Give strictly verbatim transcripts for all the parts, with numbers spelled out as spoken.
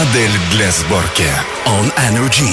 Модель для сборки on Energy.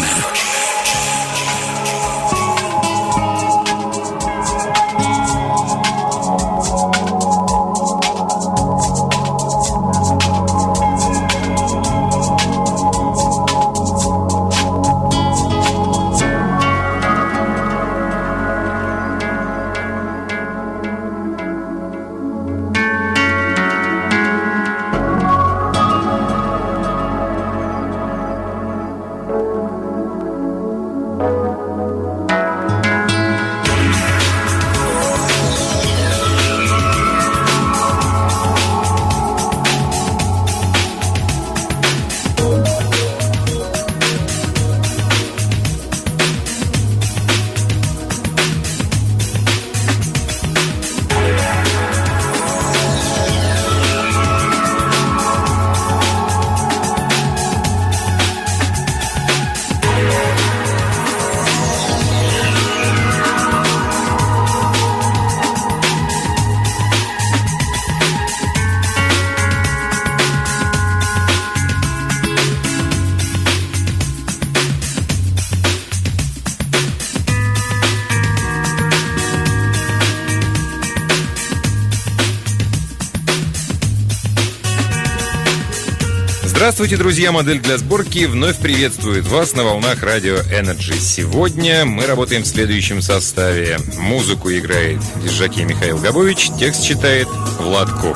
Здравствуйте, друзья! Модель для сборки вновь приветствует вас на волнах радио Energy. Сегодня мы работаем в следующем составе. Музыку играет Держаки Михаил Габович, текст читает Влад Коп.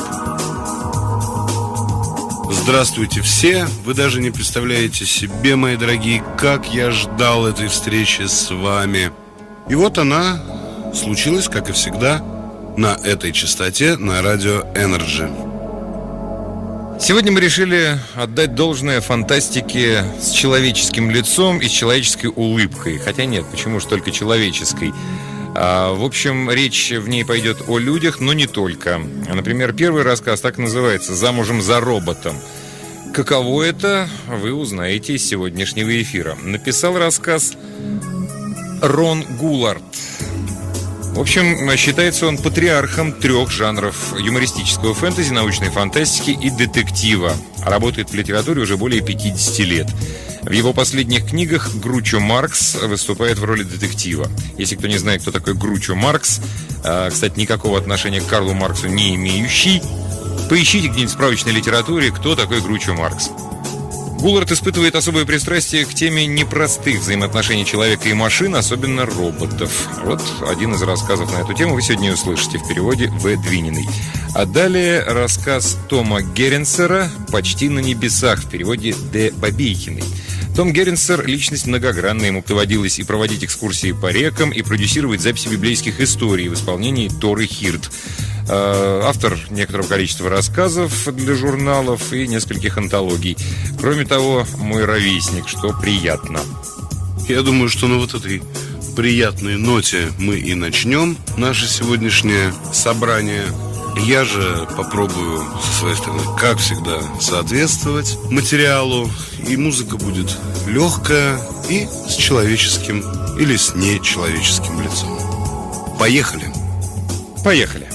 Здравствуйте все! Вы даже не представляете себе, мои дорогие, как я ждал этой встречи с вами. И вот она случилась, как и всегда, на этой частоте, на радио Energy. Сегодня мы решили отдать должное фантастике с человеческим лицом и с человеческой улыбкой. Хотя нет, почему же только человеческой? А, в общем, речь в ней пойдет о людях, но не только. Например, первый рассказ так называется «Замужем за роботом». Каково это, вы узнаете из сегодняшнего эфира. Написал рассказ Рон Гуларт. В общем, считается он патриархом трех жанров: юмористического фэнтези, научной фантастики и детектива. Работает в литературе уже более пятидесяти лет. В его последних книгах Гручо Маркс выступает в роли детектива. Если кто не знает, кто такой Гручо Маркс, кстати, никакого отношения к Карлу Марксу не имеющий, поищите где-нибудь в справочной литературе, кто такой Гручо Маркс. Гуларт испытывает особое пристрастие к теме непростых взаимоотношений человека и машин, особенно роботов. Вот один из рассказов на эту тему вы сегодня услышите в переводе В. Двининой. А далее рассказ Тома Геренсера «Почти на небесах» в переводе Д. Бабейкиной. Том Геренсер – личность многогранная, ему доводилось и проводить экскурсии по рекам, и продюсировать записи библейских историй в исполнении Торы Хирд. Автор некоторого количества рассказов для журналов и нескольких антологий. Кроме того, мой ровесник, что приятно. Я думаю, что на вот этой приятной ноте мы и начнем наше сегодняшнее собрание. Я же попробую со своей стороны, как всегда, соответствовать материалу. И музыка будет легкая и с человеческим или с нечеловеческим лицом. Поехали! Поехали!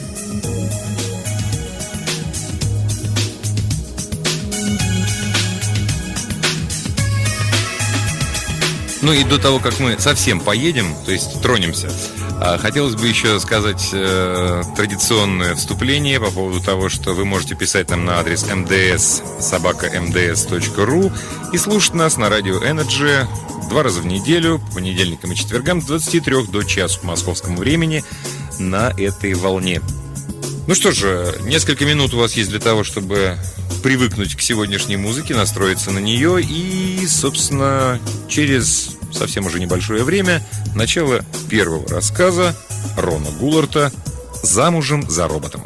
Ну и до того, как мы совсем поедем, то есть тронемся, хотелось бы еще сказать э, традиционное вступление по поводу того, что вы можете писать нам на адрес эм дэ эс собака эм дэ эс точка ру и слушать нас на радио Energy два раза в неделю, по понедельникам и четвергам с двадцати трёх до часу по московскому времени на этой волне. Ну что же, несколько минут у вас есть для того, чтобы привыкнуть к сегодняшней музыке, настроиться на нее и, собственно, через совсем уже небольшое время начало первого рассказа Рона Гуларта «Замужем за роботом».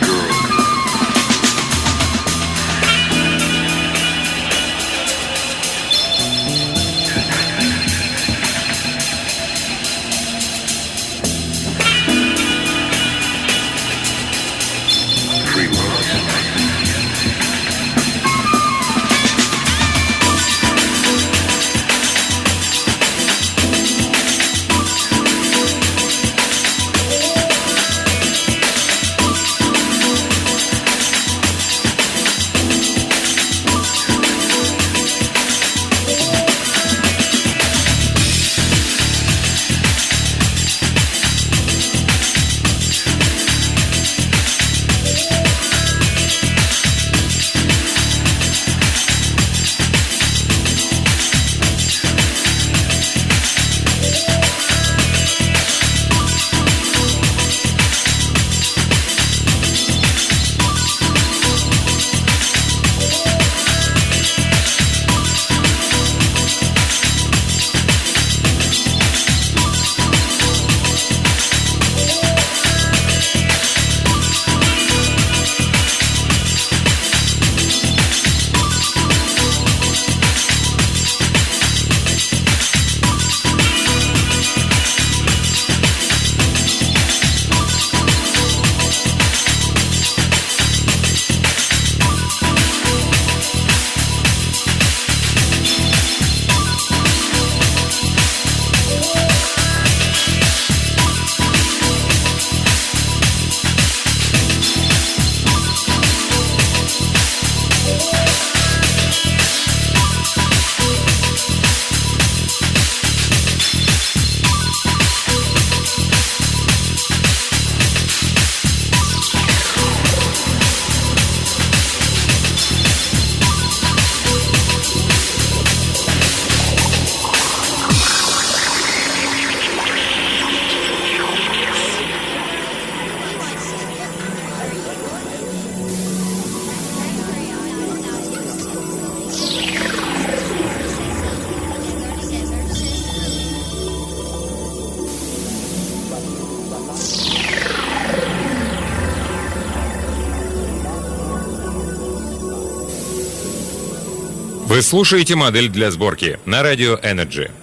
Вы слушаете модель для сборки на радио Energy.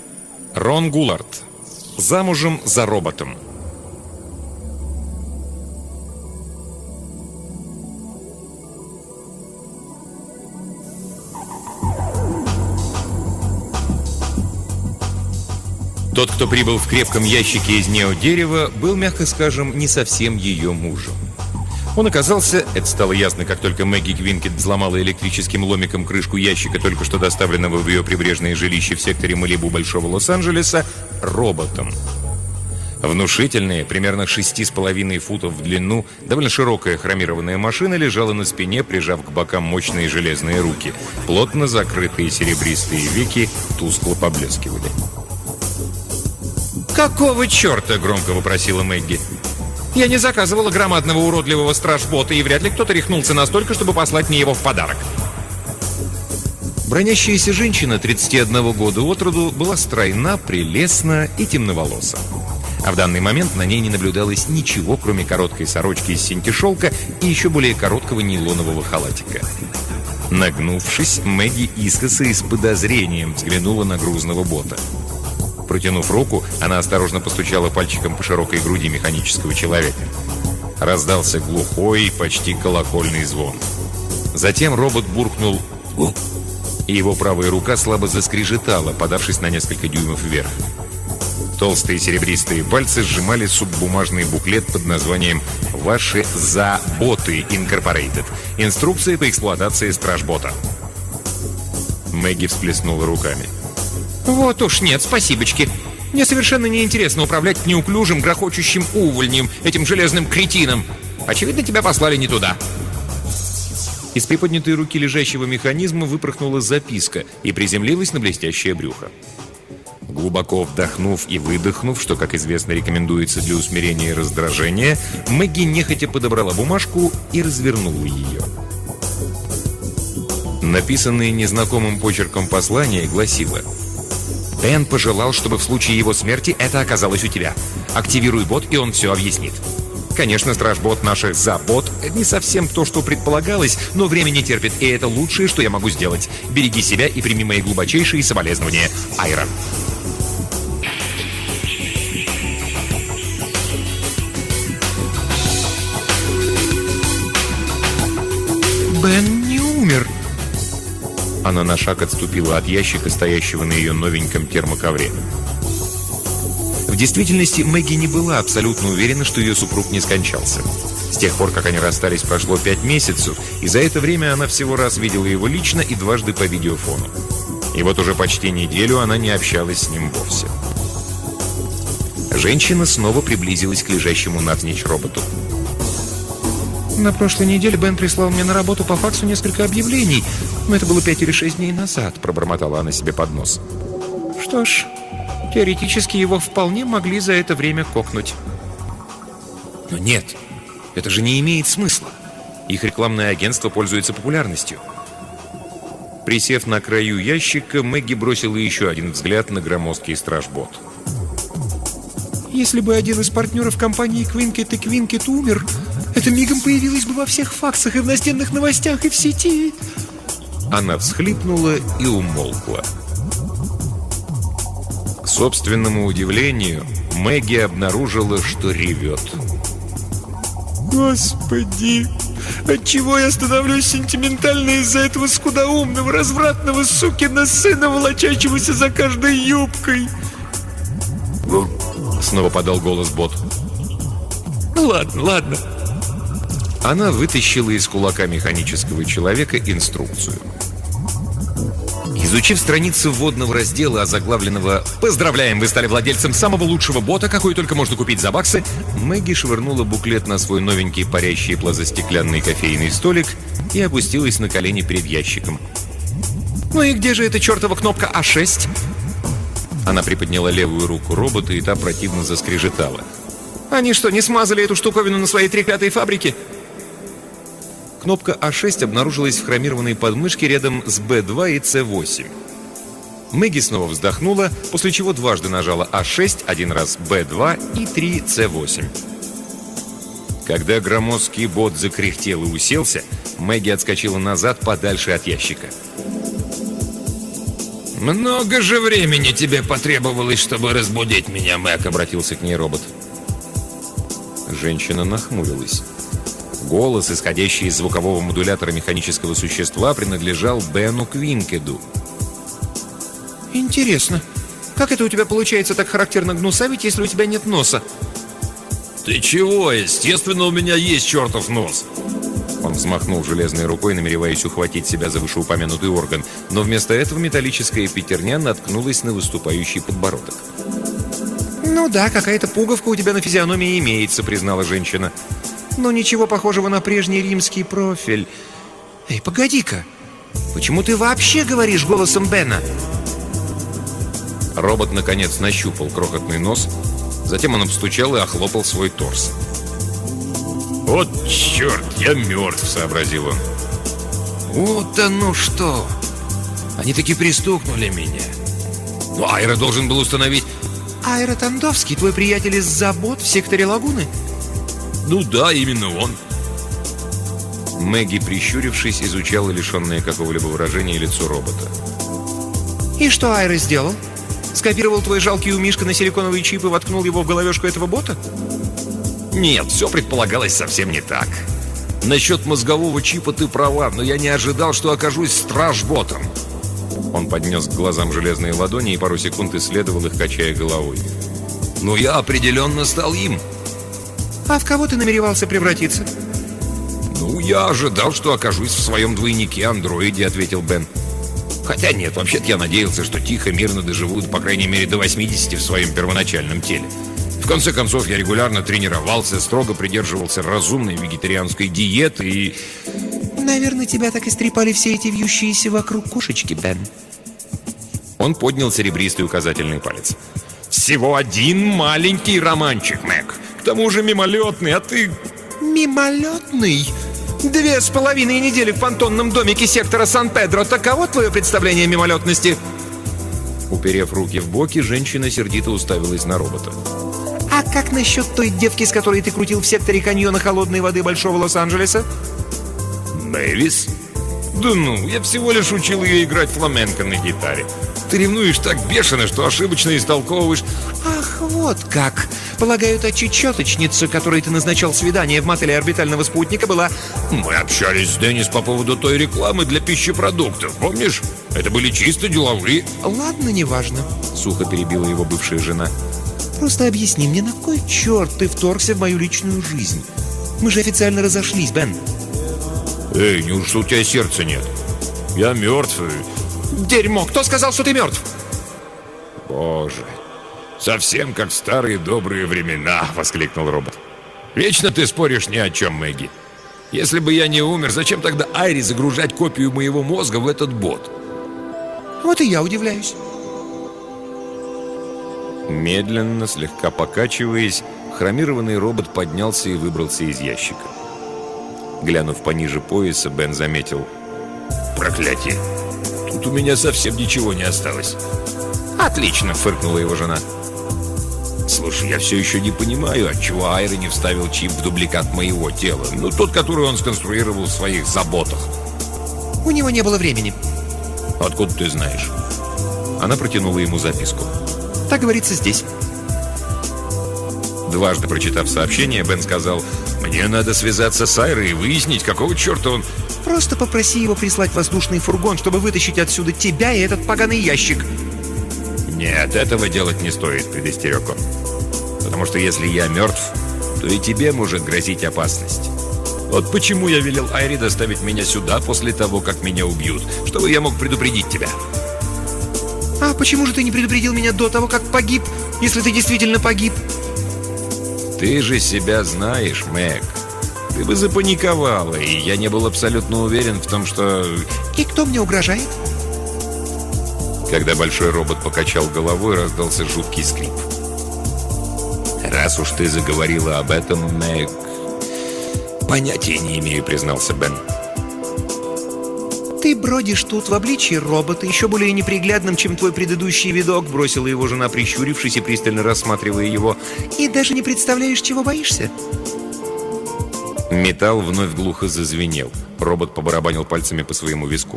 Рон Гулард. Замужем за роботом. Тот, кто прибыл в крепком ящике из неодерева, был, мягко скажем, не совсем ее мужем. Он оказался, это стало ясно, как только Мэгги Квинкет взломала электрическим ломиком крышку ящика, только что доставленного в ее прибрежное жилище в секторе Малибу Большого Лос-Анджелеса, роботом. Внушительная, примерно шести с половиной футов в длину, довольно широкая хромированная машина лежала на спине, прижав к бокам мощные железные руки. Плотно закрытые серебристые веки тускло поблескивали. «Какого черта?» — громко вопросила Мэгги. «Я не заказывала громадного уродливого страж-бота, и вряд ли кто-то рехнулся настолько, чтобы послать мне его в подарок». Бронящаяся женщина тридцати одного года от роду была стройна, прелестна и темноволоса. А в данный момент на ней не наблюдалось ничего, кроме короткой сорочки из синтепшелка и еще более короткого нейлонового халатика. Нагнувшись, Мэгги искоса и с подозрением взглянула на грузного бота. Протянув руку, она осторожно постучала пальчиком по широкой груди механического человека. Раздался глухой, почти колокольный звон. Затем робот буркнул «У», и его правая рука слабо заскрежетала, подавшись на несколько дюймов вверх. Толстые серебристые пальцы сжимали суббумажный буклет под названием «Ваши заботы Инкорпорейтед. Инструкция по эксплуатации стражбота». Мэгги всплеснула руками. «Вот уж нет, спасибочки. Мне совершенно неинтересно управлять неуклюжим, грохочущим увольнем, этим железным кретином. Очевидно, тебя послали не туда». Из приподнятой руки лежащего механизма выпорхнула записка и приземлилась на блестящее брюхо. Глубоко вдохнув и выдохнув, что, как известно, рекомендуется для усмирения раздражения, Мэгги нехотя подобрала бумажку и развернула ее. Написанное незнакомым почерком послание гласило: «Дэн пожелал, чтобы в случае его смерти это оказалось у тебя. Активируй бот, и он все объяснит. конечно, стражбот наших забот не совсем то, что предполагалось, но время не терпит, и это лучшее, что я могу сделать. Береги себя и прими мои глубочайшие соболезнования. Айра. Бен не умер. Она на шаг отступила от ящика, стоящего на ее новеньком термоковре. В действительности, Мэгги не была абсолютно уверена, что ее супруг не скончался. С тех пор, как они расстались, прошло пять месяцев, и за это время она всего раз видела его лично и дважды по видеофону. И вот уже почти неделю она не общалась с ним вовсе. Женщина снова приблизилась к лежащему навзничь роботу. На прошлой неделе Бен прислал мне на работу по факсу несколько объявлений, но это было пять или шесть дней назад, пробормотала она себе под нос. Что ж, теоретически его вполне могли за это время кокнуть. Но нет, это же не имеет смысла. Их рекламное агентство пользуется популярностью. Присев на краю ящика, Мэгги бросила еще один взгляд на громоздкий стражбот. Если бы один из партнеров компании Квинкет и Квинкет умер, это мигом появилось бы во всех факсах и в настенных новостях, и в сети. Она всхлипнула и умолкла. К собственному удивлению, Мэгги обнаружила, что ревет. Господи, отчего я становлюсь сентиментальной из-за этого скудоумного, развратного сукина сына, волочащегося за каждой юбкой? Снова подал голос бот. Ладно, ладно. Она вытащила из кулака механического человека инструкцию. Изучив страницу вводного раздела, озаглавленного «Поздравляем, вы стали владельцем самого лучшего бота, какой только можно купить за баксы», Мэгги швырнула буклет на свой новенький парящий плазостеклянный кофейный столик и опустилась на колени перед ящиком. «Ну и где же эта чертова кнопка А шесть?» Она приподняла левую руку робота, и та противно заскрежетала. «Они что, не смазали эту штуковину на своей треклятой фабрике?» Кнопка А шесть обнаружилась в хромированной подмышке рядом с Бэ два и Цэ восемь. Мэгги снова вздохнула, после чего дважды нажала А шесть, один раз Бэ два и три Цэ восемь. Когда громоздкий бот закряхтел и уселся, Мэгги отскочила назад подальше от ящика. «Много же времени тебе потребовалось, чтобы разбудить меня, Мэг», — обратился к ней робот. Женщина нахмурилась. Голос, исходящий из звукового модулятора механического существа, принадлежал Бену Квинкеду. «Интересно, как это у тебя получается так характерно гнусавить, если у тебя нет носа?» «Ты чего? Естественно, у меня есть чертов нос!» Он взмахнул железной рукой, намереваясь ухватить себя за вышеупомянутый орган, но вместо этого металлическая пятерня наткнулась на выступающий подбородок. «Ну да, какая-то пуговка у тебя на физиономии имеется», — признала женщина. «Но ничего похожего на прежний римский профиль. Эй, погоди-ка, почему ты вообще говоришь голосом Бена?» Робот, наконец, нащупал крохотный нос, затем он обстучал и охлопал свой торс. «Вот черт, я мертв», — сообразил он. «Вот оно что! Они таки пристукнули меня. Ну, Айра должен был установить...» «Айра Тандовский, твой приятель из забот в секторе Лагуны?» «Ну да, именно он». Мэгги, прищурившись, изучала лишенное какого-либо выражения лицо робота. «И что Айра сделал? Скопировал твой жалкий умишка на силиконовый чип и воткнул его в головешку этого бота?» «Нет, все предполагалось совсем не так. Насчет мозгового чипа ты права, но я не ожидал, что окажусь стражботом». Он поднес к глазам железные ладони и пару секунд исследовал их, качая головой. «Но я определенно стал им». «А в кого ты намеревался превратиться?» «Ну, я ожидал, что окажусь в своем двойнике-андроиде», — ответил Бен. «Хотя нет, вообще-то я надеялся, что тихо, мирно доживут, по крайней мере, до восьмидесяти в своем первоначальном теле. В конце концов, я регулярно тренировался, строго придерживался разумной вегетарианской диеты и...» «Наверное, тебя так истрепали все эти вьющиеся вокруг кошечки, Бен». Он поднял серебристый указательный палец. «Всего один маленький романчик, Мэг. К тому же мимолетный, а ты...» «Мимолетный? Две с половиной недели в понтонном домике сектора Сан-Педро. Таково твое представление о мимолетности?» Уперев руки в боки, женщина сердито уставилась на робота. А как насчет той девки, с которой ты крутил в секторе каньона холодной воды Большого Лос-Анджелеса? Мэвис? Да ну, я всего лишь учил ее играть фламенко на гитаре. Ты ревнуешь так бешено, что ошибочно истолковываешь. Ах, вот как. Полагаю, та чечеточница, которой ты назначал свидание в мотеле орбитального спутника, была... Мы общались с Деннис по поводу той рекламы для пищепродуктов, помнишь? Это были чисто деловые. Ладно, неважно, Сухо перебила его бывшая жена. просто объясни мне, на кой черт ты вторгся в мою личную жизнь? Мы же официально разошлись, Бен. Эй, неужто у тебя сердца нет? Я мертв. Дерьмо, кто сказал, что ты мертв? Боже, совсем как в старые добрые времена, воскликнул робот. Вечно ты споришь ни о чем, Мэгги. Если бы я не умер, зачем тогда Айри загружать копию моего мозга в этот бот? Вот и я удивляюсь. Медленно, слегка покачиваясь, хромированный робот поднялся и выбрался из ящика. Глянув пониже пояса, Бен заметил: Проклятие. Тут у меня совсем ничего не осталось. «Отлично!» — фыркнула его жена. Слушай, я все еще не понимаю, отчего Айри не вставил чип в дубликат моего тела. Ну, тот, который он сконструировал в своих заботах. У него не было времени. Откуда ты знаешь? Она протянула ему записку. Так говорится здесь. Дважды прочитав сообщение, Бен сказал: Мне надо связаться с Айрой и выяснить, какого черта он... Просто попроси его прислать воздушный фургон, чтобы вытащить отсюда тебя и этот поганый ящик. Нет, этого делать не стоит, предостерег он. Потому что если я мертв, то и тебе может грозить опасность. Вот почему я велел Айре доставить меня сюда после того, как меня убьют, чтобы я мог предупредить тебя. А почему же ты не предупредил меня до того, как погиб, если ты действительно погиб? «Ты же себя знаешь, Мэг. Ты бы запаниковала, и я не был абсолютно уверен в том, что...» И кто мне угрожает? Когда большой робот покачал головой, раздался жуткий скрип. Раз уж ты заговорила об этом, Мэг... «Понятия не имею», — признался Бен. Ты бродишь тут в обличье робота, еще более неприглядным, чем твой предыдущий видок, бросила его жена, прищурившись и пристально рассматривая его. И даже не представляешь, чего боишься? Металл вновь глухо зазвенел. Робот побарабанил пальцами по своему виску.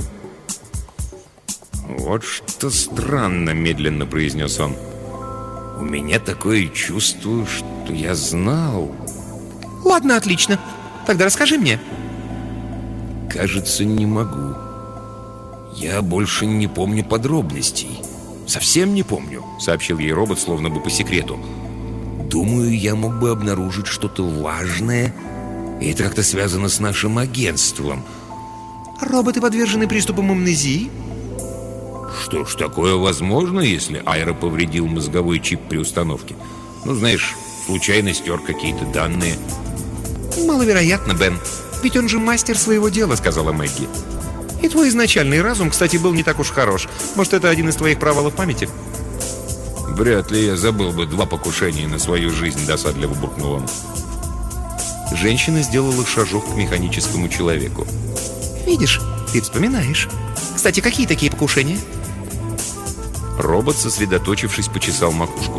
«Вот что странно», — медленно произнес он. «У меня такое чувство, что я знал...» Ладно, отлично. Тогда расскажи мне. «Кажется, не могу. Я больше не помню подробностей. Совсем не помню», — сообщил ей робот, словно бы по секрету. «Думаю, я мог бы обнаружить что-то важное, и это как-то связано с нашим агентством». Роботы подвержены приступам амнезии? Что ж, такое возможно, если Айра повредил мозговой чип при установке. Ну, знаешь, случайно стер какие-то данные. Маловероятно, Бен. Ведь он же мастер своего дела, сказала Мэгги. И твой изначальный разум, кстати, был не так уж хорош. Может, это один из твоих провалов памяти? Вряд ли я забыл бы два покушения на свою жизнь, досадливо буркнул он. Женщина сделала шажок к механическому человеку. Видишь, ты вспоминаешь. Кстати, какие такие покушения? Робот, сосредоточившись, почесал макушку.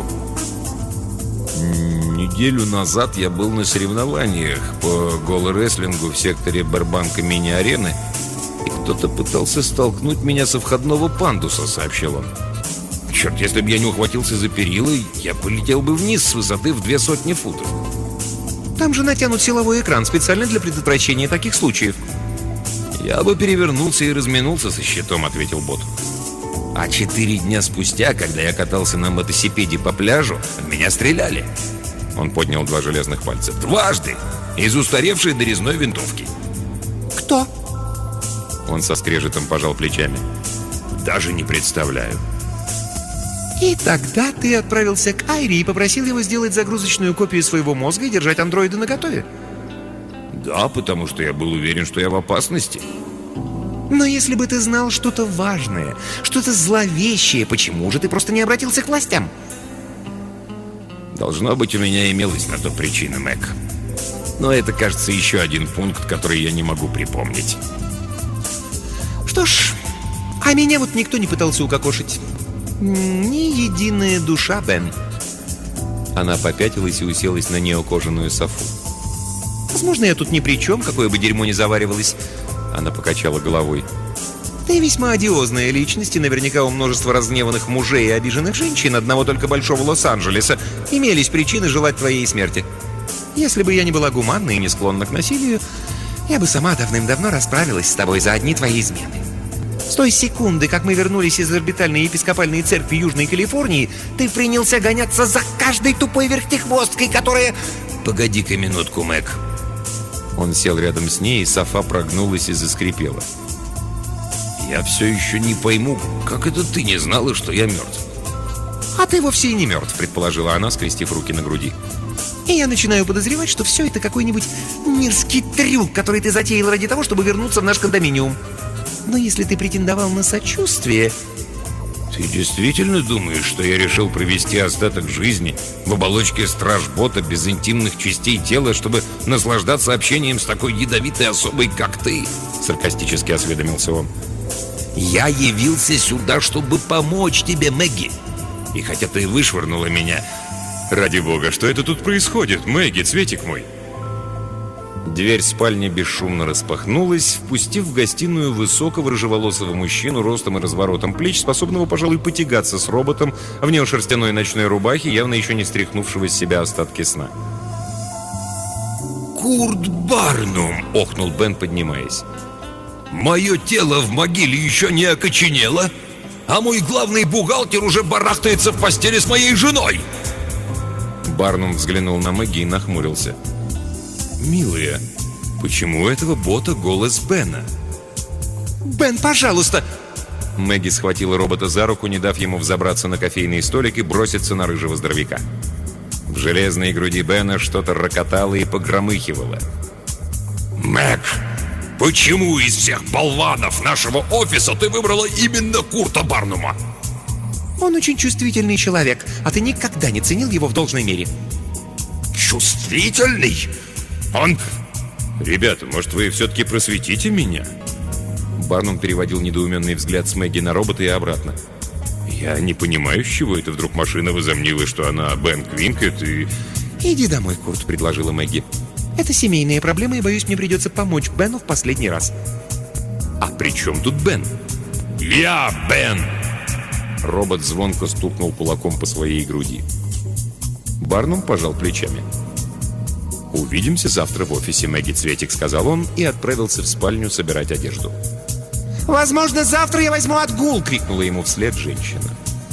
Неделю назад я был на соревнованиях по голорестлингу в секторе Барбанка мини-арены, и кто-то пытался столкнуть меня со входного пандуса, сообщил он. Черт, если бы я не ухватился за перила, я полетел бы вниз с высоты в две сотни футов. Там же натянут силовой экран специально для предотвращения таких случаев. Я бы перевернулся и разминулся со щитом, ответил бот. А четыре дня спустя, когда я катался на мотоцикле по пляжу, в меня стреляли. Он поднял два железных пальца. Дважды! Из устаревшей дорезной винтовки. Кто? Он со скрежетом пожал плечами. Даже не представляю. И тогда ты отправился к Айре и попросил его сделать загрузочную копию своего мозга и держать андроида наготове. Да, потому что я был уверен, что я в опасности. Но если бы ты знал что-то важное, что-то зловещее, почему же ты просто не обратился к властям? Должно быть, у меня имелась на то причина, Мэг. Но это, кажется, еще один пункт, который я не могу припомнить. Что ж, а меня вот никто не пытался укокошить. Ни единая душа, Бен. Она попятилась и уселась на неокожаную софу. Возможно, я тут ни при чем, какое бы дерьмо ни заваривалось. Она покачала головой. Ты весьма одиозная личность, и наверняка у множества разгневанных мужей и обиженных женщин одного только большого Лос-Анджелеса имелись причины желать твоей смерти. Если бы я не была гуманна и не склонна к насилию, я бы сама давным-давно расправилась с тобой за одни твои измены. С той секунды, как мы вернулись из орбитальной епископальной церкви Южной Калифорнии, ты принялся гоняться за каждой тупой вертихвосткой, которая... Погоди-ка минутку, Мэг. Он сел рядом с ней, и софа прогнулась и заскрипела. Я все еще не пойму, как это ты не знала, что я мертв? А ты вовсе и не мертв, предположила она, скрестив руки на груди. И я начинаю подозревать, что все это какой-нибудь мерзкий трюк, который ты затеял ради того, чтобы вернуться в наш кондоминиум. Но если ты претендовал на сочувствие... Ты действительно думаешь, что я решил провести остаток жизни в оболочке стражбота без интимных частей тела, чтобы наслаждаться общением с такой ядовитой особой, как ты? Саркастически осведомился он. Я явился сюда, чтобы помочь тебе, Мэгги. И хотя ты вышвырнула меня... Ради бога, что это тут происходит? Мэгги, цветик мой. Дверь спальни бесшумно распахнулась, впустив в гостиную высокого рыжеволосого мужчину ростом и разворотом плеч, способного, пожалуй, потягаться с роботом в неошерстяной ночной рубахе, явно еще не стряхнувшего с себя остатки сна. «Курт Барнум!» — охнул Бен, поднимаясь. «Мое тело в могиле еще не окоченело, а мой главный бухгалтер уже барахтается в постели с моей женой!» Барнум взглянул на Мэгги и нахмурился. «Милая, почему у этого бота голос Бена?» «Бен, пожалуйста!» Мэгги схватила робота за руку, не дав ему взобраться на кофейный столик и броситься на рыжего здоровяка. В железной груди Бена что-то рокотало и погромыхивало. «Мэг, почему из всех болванов нашего офиса ты выбрала именно Курта Барнума?» Он очень чувствительный человек, а ты никогда не ценил его в должной мере. «Чувствительный? Он...» «Ребята, может, вы все-таки просветите меня?» Барнум переводил недоуменный взгляд с Мэгги на робота и обратно. «Я не понимаю, с чего это вдруг машина возомнила, что она Бен Квинкет и...» «Иди домой, Курт», — предложила Мэгги. «Это семейные проблемы, и, боюсь, мне придется помочь Бену в последний раз». «А при чем тут Бен?» «Я Бен!» Робот звонко стукнул кулаком по своей груди. Барнум пожал плечами. «Увидимся завтра в офисе, Мэгги, цветик», — сказал он и отправился в спальню собирать одежду. «Возможно, завтра я возьму отгул!» — крикнула ему вслед женщина.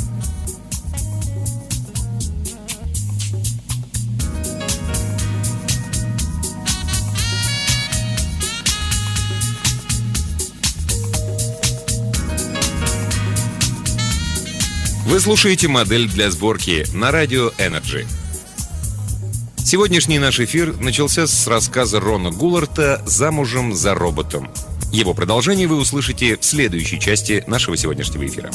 Вы слушаете «Модель для сборки» на радио Energy. Сегодняшний наш эфир начался с рассказа Рона Гулларта «Замужем за роботом». Его продолжение вы услышите в следующей части нашего сегодняшнего эфира.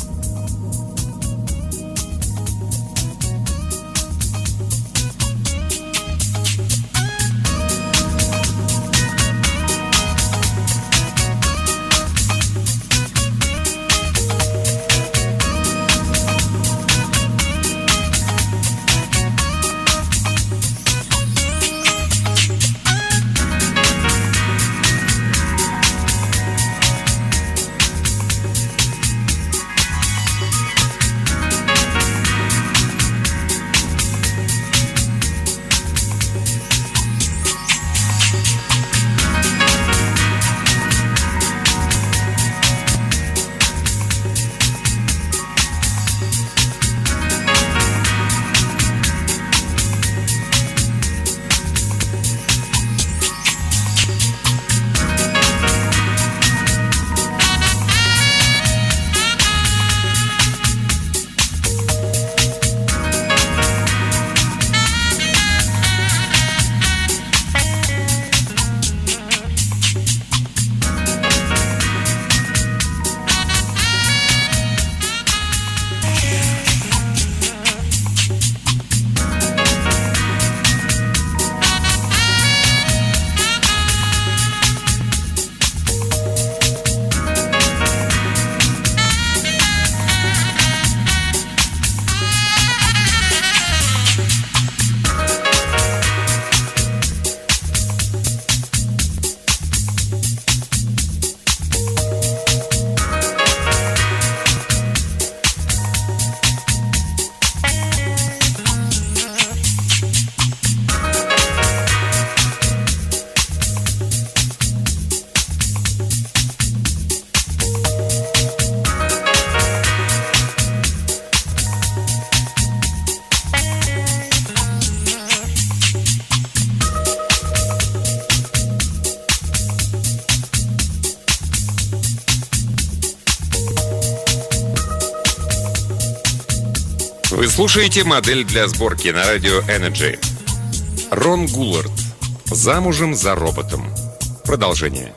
Вы слушаете «Модель для сборки» на радио Energy. Рон Гуллард. Замужем за роботом. Продолжение.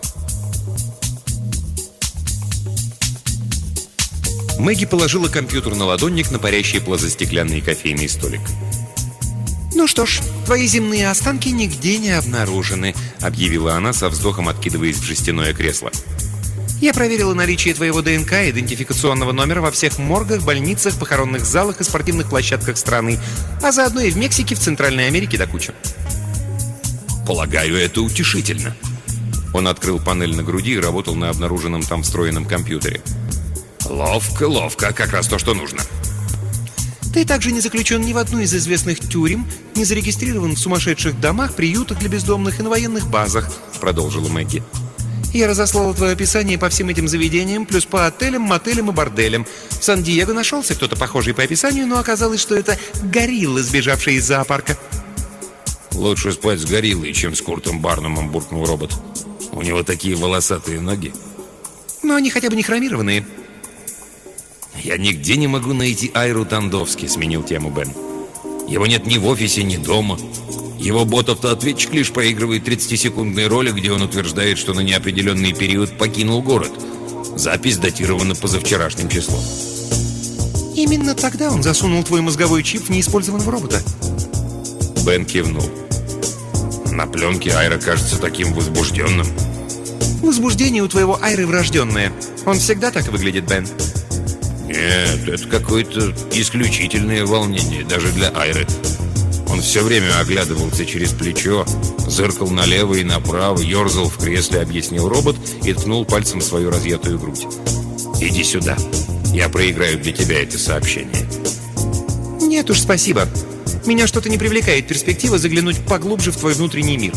Мэгги положила компьютер на ладонник на парящий плазостеклянный кофейный столик. «Ну что ж, твои земные останки нигде не обнаружены», — объявила она со вздохом, откидываясь в жестяное кресло. «Я проверила наличие твоего ДНК и идентификационного номера во всех моргах, больницах, похоронных залах и спортивных площадках страны, а заодно и в Мексике, в Центральной Америке до кучи». Полагаю, это утешительно. Он открыл панель на груди и работал на обнаруженном там встроенном компьютере. Ловко, ловко, как раз то, что нужно. «Ты также не заключен ни в одну из известных тюрем, не зарегистрирован в сумасшедших домах, приютах для бездомных и на военных базах», — продолжила Мэгги. «Я разослала твое описание по всем этим заведениям, плюс по отелям, мотелям и борделям. В Сан-Диего нашелся кто-то похожий по описанию, но оказалось, что это горилла, сбежавшая из зоопарка». Лучше спать с гориллой, чем с Куртом Барнумом, буркнул робот. У него такие волосатые ноги. «Но они хотя бы не хромированные». Я нигде не могу найти Айру Тандовски, сменил тему Бен. Его нет ни в офисе, ни дома. Его бот-автоответчик лишь проигрывает тридцатисекундные ролик, где он утверждает, что на неопределенный период покинул город. Запись датирована позавчерашним числом. «Именно тогда он засунул твой мозговой чип в неиспользованного робота». Бен кивнул. На пленке Айра кажется таким возбужденным. «Возбуждение у твоего Айры врожденное. Он всегда так и выглядит, Бен». Нет, это какое-то исключительное волнение, даже для Айры. Он все время оглядывался через плечо, зыркал налево и направо, ерзал в кресле, объяснил робот и ткнул пальцем в свою разъятую грудь. «Иди сюда, я проиграю для тебя это сообщение». «Нет уж, спасибо. Меня что-то не привлекает перспектива заглянуть поглубже в твой внутренний мир».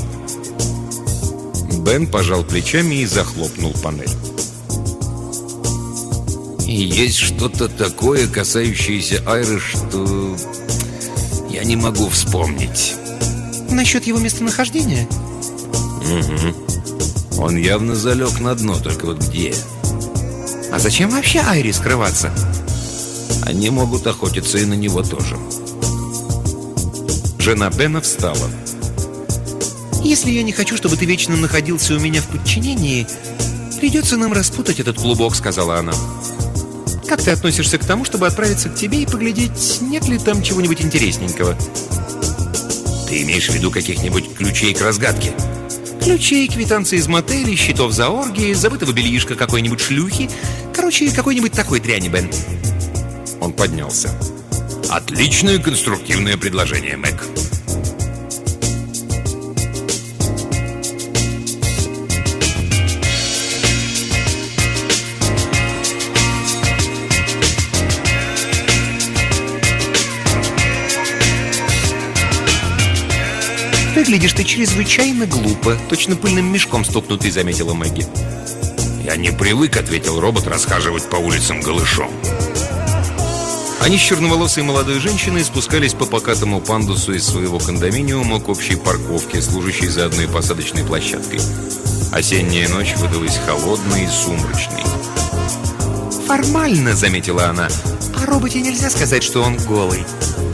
Бен пожал плечами и захлопнул панель. И есть что-то такое, касающееся Айры, что я не могу вспомнить. «Насчет его местонахождения?» Угу. Он явно залег на дно, только вот где? «А зачем вообще Айре скрываться?» Они могут охотиться и на него тоже. Жена Бена встала. «Если я не хочу, чтобы ты вечно находился у меня в подчинении, придется нам распутать этот клубок», — сказала она. «Как ты относишься к тому, чтобы отправиться к тебе и поглядеть, нет ли там чего-нибудь интересненького?» Ты имеешь в виду каких-нибудь ключей к разгадке? Ключей, квитанции из мотелей, счетов за оргии, забытого бельишка какой-нибудь шлюхи. Короче, какой-нибудь такой дряни, Бен. Он поднялся. Отличное конструктивное предложение, Мэг. «Выглядишь ты чрезвычайно глупо, точно пыльным мешком стукнутый», — заметила Мэгги. «Я не привык», — ответил робот, — «расхаживать по улицам голышом». Они с черноволосой молодой женщиной спускались по покатому пандусу из своего кондоминиума к общей парковке, служащей за одной посадочной площадкой. Осенняя ночь выдалась холодной и сумрачной. «Формально», — заметила она, — «о роботе нельзя сказать, что он голый».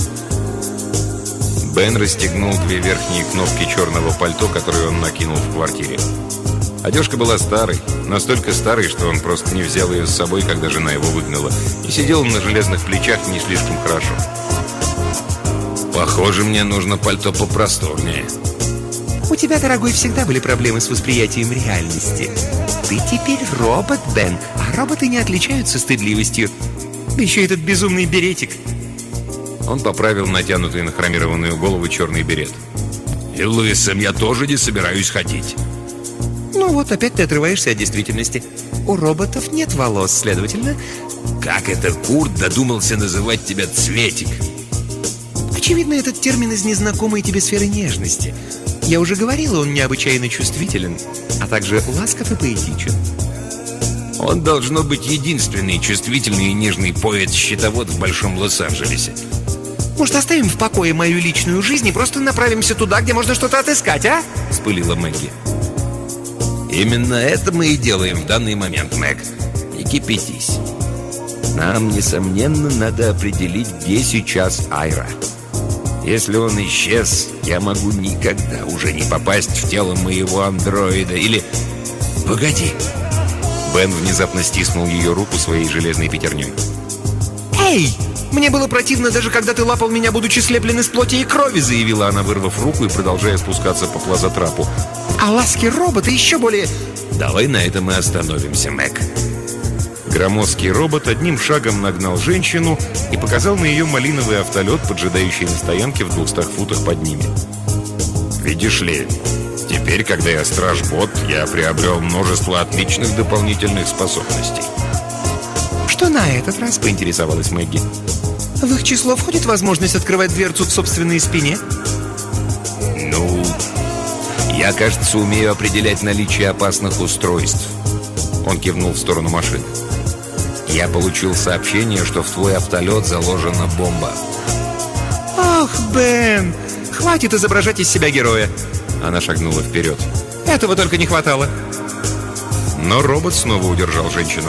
Бен расстегнул две верхние кнопки черного пальто, которые он накинул в квартире. Одежка была старой, настолько старой, что он просто не взял ее с собой, когда жена его выгнала, и сидел на железных плечах не слишком хорошо. «Похоже, мне нужно пальто попросторнее». «У тебя, дорогой, всегда были проблемы с восприятием реальности. Ты теперь робот, Бен, а роботы не отличаются стыдливостью. Да еще этот безумный беретик». Он поправил натянутый на хромированную голову черный берет. «И лысым я тоже не собираюсь ходить». «Ну вот, опять ты отрываешься от действительности. У роботов нет волос, следовательно...» «Как это Курт додумался называть тебя Цветик?» «Очевидно, этот термин из незнакомой тебе сферы нежности. Я уже говорила, он необычайно чувствителен, а также ласков и поэтичен». Он должно быть единственный чувствительный и нежный поэт-счетовод в Большом Лос-Анджелесе. «Может, оставим в покое мою личную жизнь и просто направимся туда, где можно что-то отыскать, а?» — вспылила Мэгги. Именно это мы и делаем в данный момент, Мэг. Не кипятись. Нам, несомненно, надо определить, где сейчас Айра. Если он исчез, я могу никогда уже не попасть в тело моего андроида. Или... Погоди. Бен внезапно стиснул ее руку своей железной пятерней. «Эй! Мне было противно, даже когда ты лапал меня, будучи слеплен из плоти и крови», заявила она, вырвав руку и продолжая спускаться по плазотрапу. «А ласки робота еще более...» Давай на этом и остановимся, Мэг. Громоздкий робот одним шагом нагнал женщину и показал на ее малиновый автолет, поджидающий на стоянке в двухстах футах под ними. «Видишь ли, теперь, когда я страж-бот, я приобрел множество отличных дополнительных способностей». «Что на этот раз?» — поинтересовалась Мэгги. «В их число входит возможность открывать дверцу в собственной спине?» «Ну, я, кажется, умею определять наличие опасных устройств». Он кивнул в сторону машины. «Я получил сообщение, что в твой автолет заложена бомба». «Ох, Бен, хватит изображать из себя героя!» Она шагнула вперед. «Этого только не хватало!» Но робот снова удержал женщину.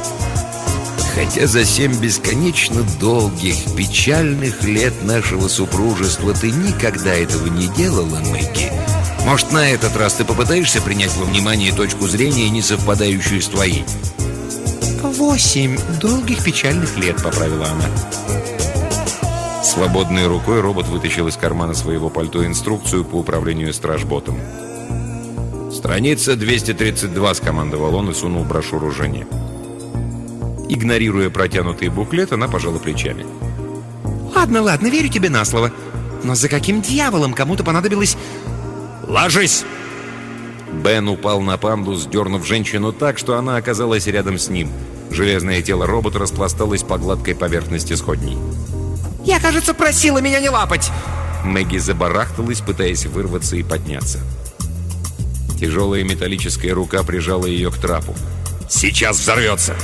Хотя за семь бесконечно долгих, печальных лет нашего супружества ты никогда этого не делала, Мэгги, может, на этот раз ты попытаешься принять во внимание точку зрения, не совпадающую с твоей?» «Восемь долгих печальных лет», — поправила она. Свободной рукой робот вытащил из кармана своего пальто инструкцию по управлению стражботом. «Страница двести тридцать два», — скомандовал он и сунул брошюру жене. Игнорируя протянутый буклет, она пожала плечами. «Ладно, ладно, верю тебе на слово. Но за каким дьяволом кому-то понадобилось...» «Ложись!» Бен упал на пандус, дернув женщину так, что она оказалась рядом с ним. Железное тело робота распласталось по гладкой поверхности сходней. «Я, кажется, просила меня не лапать!» Мэгги забарахталась, пытаясь вырваться и подняться. Тяжелая металлическая рука прижала ее к трапу. «Сейчас взорвется!»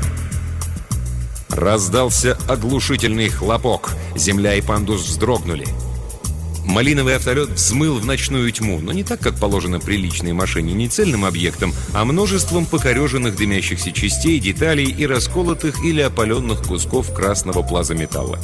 Раздался оглушительный хлопок. Земля и пандус вздрогнули. Малиновый автолет взмыл в ночную тьму, но не так, как положено приличной машине, не цельным объектом, а множеством покореженных дымящихся частей, деталей и расколотых или опаленных кусков красного плазометалла.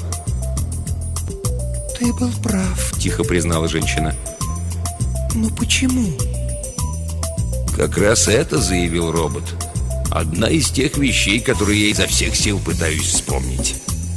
«Ты был прав», — тихо признала женщина. «Но почему?» «Как раз это», — заявил робот. «Одна из тех вещей, которые я изо всех сил пытаюсь вспомнить».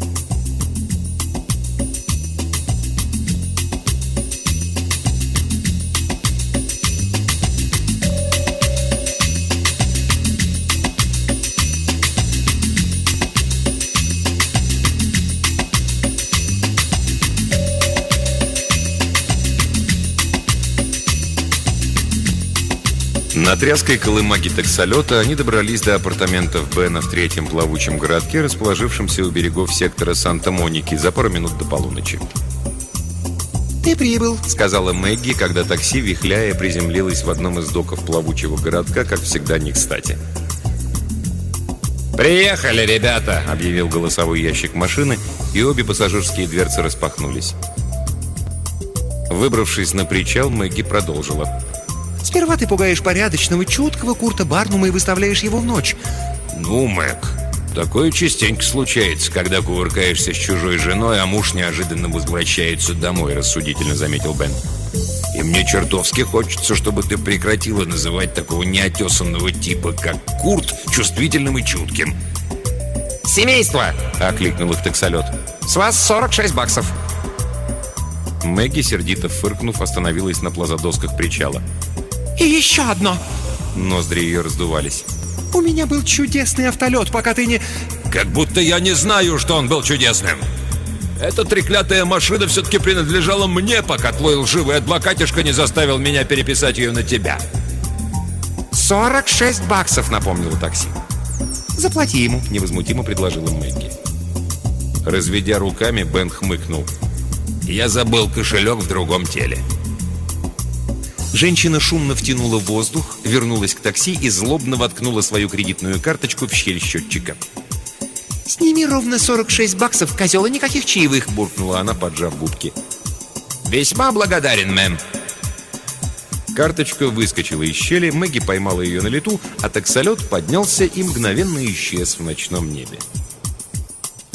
На тряской колымаге таксолета они добрались до апартаментов Бена в третьем плавучем городке, расположившемся у берегов сектора Санта-Моники, за пару минут до полуночи. «Ты прибыл», — сказала Мэгги, когда такси, вихляя, приземлилось в одном из доков плавучего городка, как всегда не кстати. «Приехали, ребята!» — объявил голосовой ящик машины, и обе пассажирские дверцы распахнулись. Выбравшись на причал, Мэгги продолжила. «Сперва ты пугаешь порядочного, чуткого Курта Барнума и выставляешь его в ночь». «Ну, Мэг, такое частенько случается, когда кувыркаешься с чужой женой, а муж неожиданно возвращается домой», — рассудительно заметил Бен. «И мне чертовски хочется, чтобы ты прекратила называть такого неотесанного типа, как Курт, чувствительным и чутким». «Семейство!» — окликнул их таксолет. «С вас сорок шесть баксов!» Мэгги, сердито фыркнув, остановилась на плазодосках причала. «И еще одно!» Ноздри ее раздувались. «У меня был чудесный автолет, пока ты не...» «Как будто я не знаю, что он был чудесным! Эта треклятая машина все-таки принадлежала мне, пока твой лживый адвокатишка не заставил меня переписать ее на тебя!» «сорок шесть баксов!» — напомнило такси. «Заплати ему!» — невозмутимо предложила Мэгги. Разведя руками, Бен хмыкнул. «Я забыл кошелек в другом теле». Женщина шумно втянула воздух, вернулась к такси и злобно воткнула свою кредитную карточку в щель счетчика. «Сними ровно сорок шесть баксов, козел, и никаких чаевых!» — буркнула она, поджав губки. «Весьма благодарен, мэм!» Карточка выскочила из щели, Мэгги поймала ее на лету, а таксолет поднялся и мгновенно исчез в ночном небе.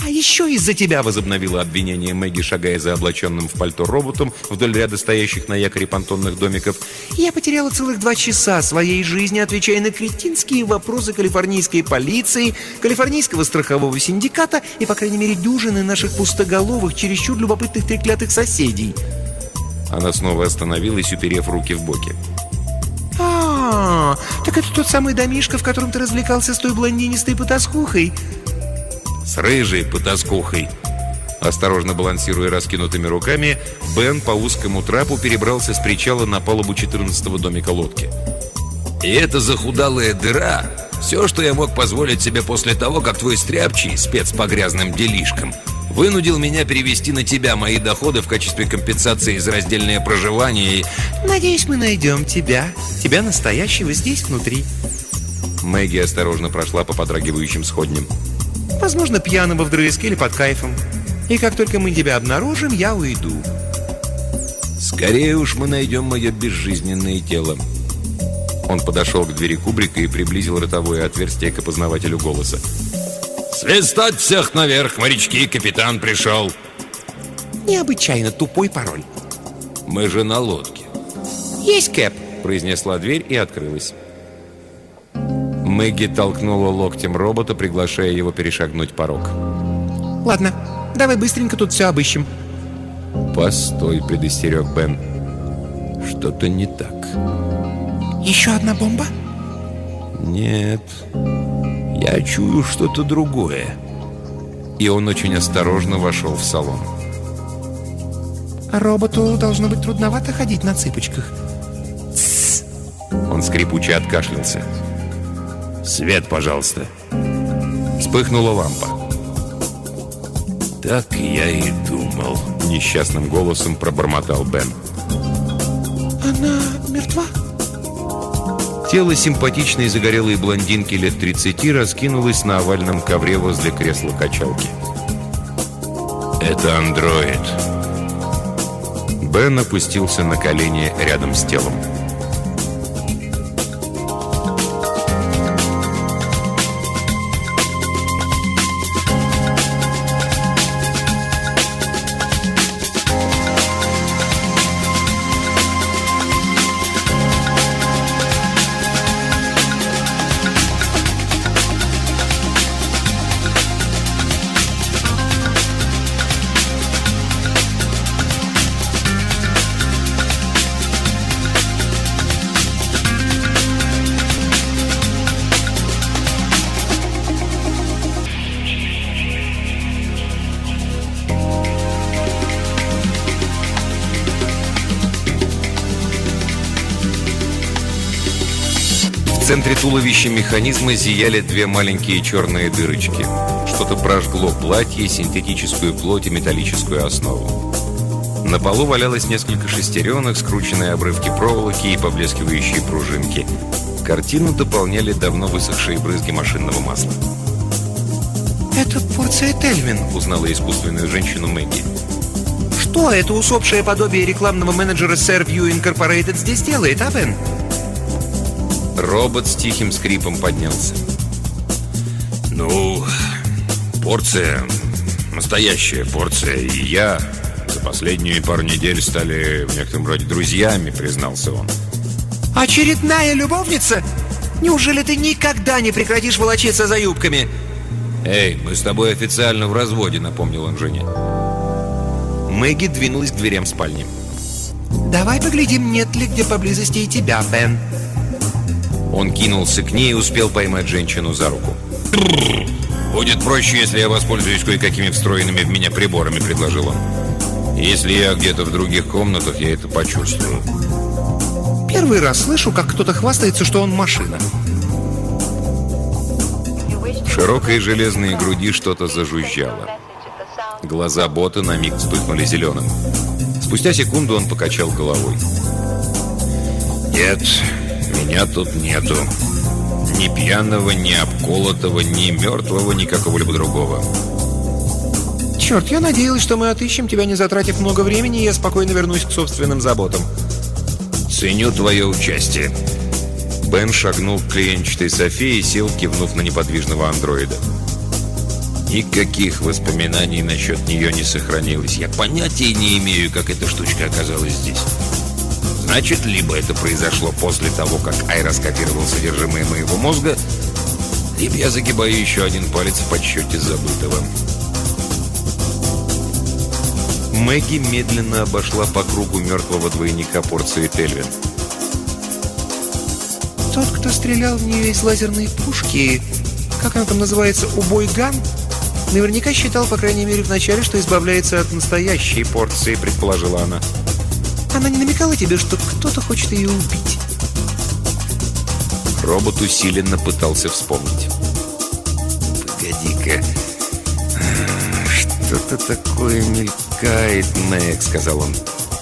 «А еще из-за тебя!» — возобновила обвинение Мэгги, шагая за облаченным в пальто роботом вдоль ряда стоящих на якоре понтонных домиков. «Я потеряла целых два часа своей жизни, отвечая на кретинские вопросы калифорнийской полиции, калифорнийского страхового синдиката и, по крайней мере, дюжины наших пустоголовых, чересчур любопытных треклятых соседей». Она снова остановилась, уперев руки в боки. «А, так это тот самый домишко, в котором ты развлекался с той блондинистой потаскухой?» С рыжей потаскухой. Осторожно балансируя раскинутыми руками, Бен по узкому трапу перебрался с причала на палубу четырнадцатого домика лодки. И эта захудалая дыра — все, что я мог позволить себе после того, как твой стряпчий, спец по грязным делишкам, вынудил меня перевести на тебя мои доходы в качестве компенсации за раздельное проживание и... «Надеюсь, мы найдем тебя, тебя настоящего здесь внутри». Мэгги осторожно прошла по подрагивающим сходням. «Возможно, пьяного вдрызг или под кайфом. И как только мы тебя обнаружим, я уйду». Скорее уж мы найдем мое безжизненное тело. Он подошел к двери кубрика и приблизил ротовое отверстие к опознавателю голоса. «Свистать всех наверх, морячки, капитан пришел!» «Необычайно тупой пароль». «Мы же на лодке». «Есть, Кэп», — произнесла дверь и открылась. Мэгги толкнула локтем робота, приглашая его перешагнуть порог. «Ладно, давай быстренько тут все обыщем». «Постой», — предостерег Бен. «Что-то не так». «Еще одна бомба?» «Нет, я чую что-то другое». И он очень осторожно вошел в салон. «Роботу должно быть трудновато ходить на цыпочках». «Тссс!» Он скрипуче откашлялся. «Свет, пожалуйста». Вспыхнула лампа. «Так я и думал», — несчастным голосом пробормотал Бен. «Она мертва?» Тело симпатичной загорелой блондинки лет тридцати раскинулось на овальном ковре возле кресла-качалки. «Это андроид». Бен опустился на колени рядом с телом. В центре туловища механизма зияли две маленькие черные дырочки. Что-то прожгло платье, синтетическую плоть и металлическую основу. На полу валялось несколько шестеренок, скрученные обрывки проволоки и поблескивающие пружинки. Картину дополняли давно высохшие брызги машинного масла. «Это порция Тельвин», — узнала искусственную женщину Мэгги. «Что это усопшее подобие рекламного менеджера Servview Incorporated здесь делает, а, Бен?» Робот с тихим скрипом поднялся. «Ну, порция, настоящая порция. И я за последнюю пару недель стали в некотором роде друзьями», — признался он. «Очередная любовница? Неужели ты никогда не прекратишь волочиться за юбками?» «Эй, мы с тобой официально в разводе», — напомнил он жене. Мэгги двинулась к дверям спальни. «Давай поглядим, нет ли где поблизости и тебя, Бен». Он кинулся к ней и успел поймать женщину за руку. «Будет проще, если я воспользуюсь кое-какими встроенными в меня приборами», — предложил он. «Если я где-то в других комнатах, я это почувствую». Первый раз слышу, как кто-то хвастается, что он машина. В широкой железной груди что-то зажужжало. Глаза бота на миг вспыхнули зеленым. Спустя секунду он покачал головой. «Нет, меня тут нету. Ни пьяного, ни обколотого, ни мертвого, ни какого-либо другого». Черт, я надеялась, что мы отыщем тебя, не затратив много времени, и я спокойно вернусь к собственным заботам. «Ценю твое участие». Бен шагнул к клиентчатой Софии и сел, кивнув на неподвижного андроида. Никаких воспоминаний насчет нее не сохранилось. Я понятия не имею, как эта штучка оказалась здесь. Значит, либо это произошло после того, как Айра скопировал содержимое моего мозга, либо я загибаю еще один палец в подсчете забытого. Мэгги медленно обошла по кругу мертвого двойника порции Тельвин. Тот, кто стрелял в нее из лазерной пушки, как она там называется, убой-ган, наверняка считал, по крайней мере, вначале, что избавляется от настоящей порции, предположила она. Она не намекала тебе, что кто-то хочет ее убить? Робот усиленно пытался вспомнить. «Погоди-ка, что-то такое мелькает, Мэг», — сказал он.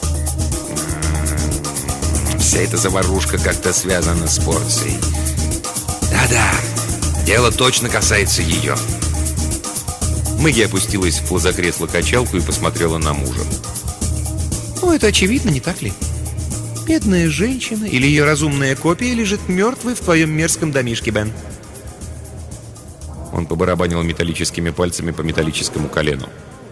«Вся эта заварушка как-то связана с порцией. Да-да, дело точно касается ее». Мэгги опустилась в плазокресло-качалку и посмотрела на мужа. «Ну, это очевидно, не так ли? Бедная женщина или ее разумная копия лежит мертвой в твоем мерзком домишке, Бен». Он побарабанил металлическими пальцами по металлическому колену.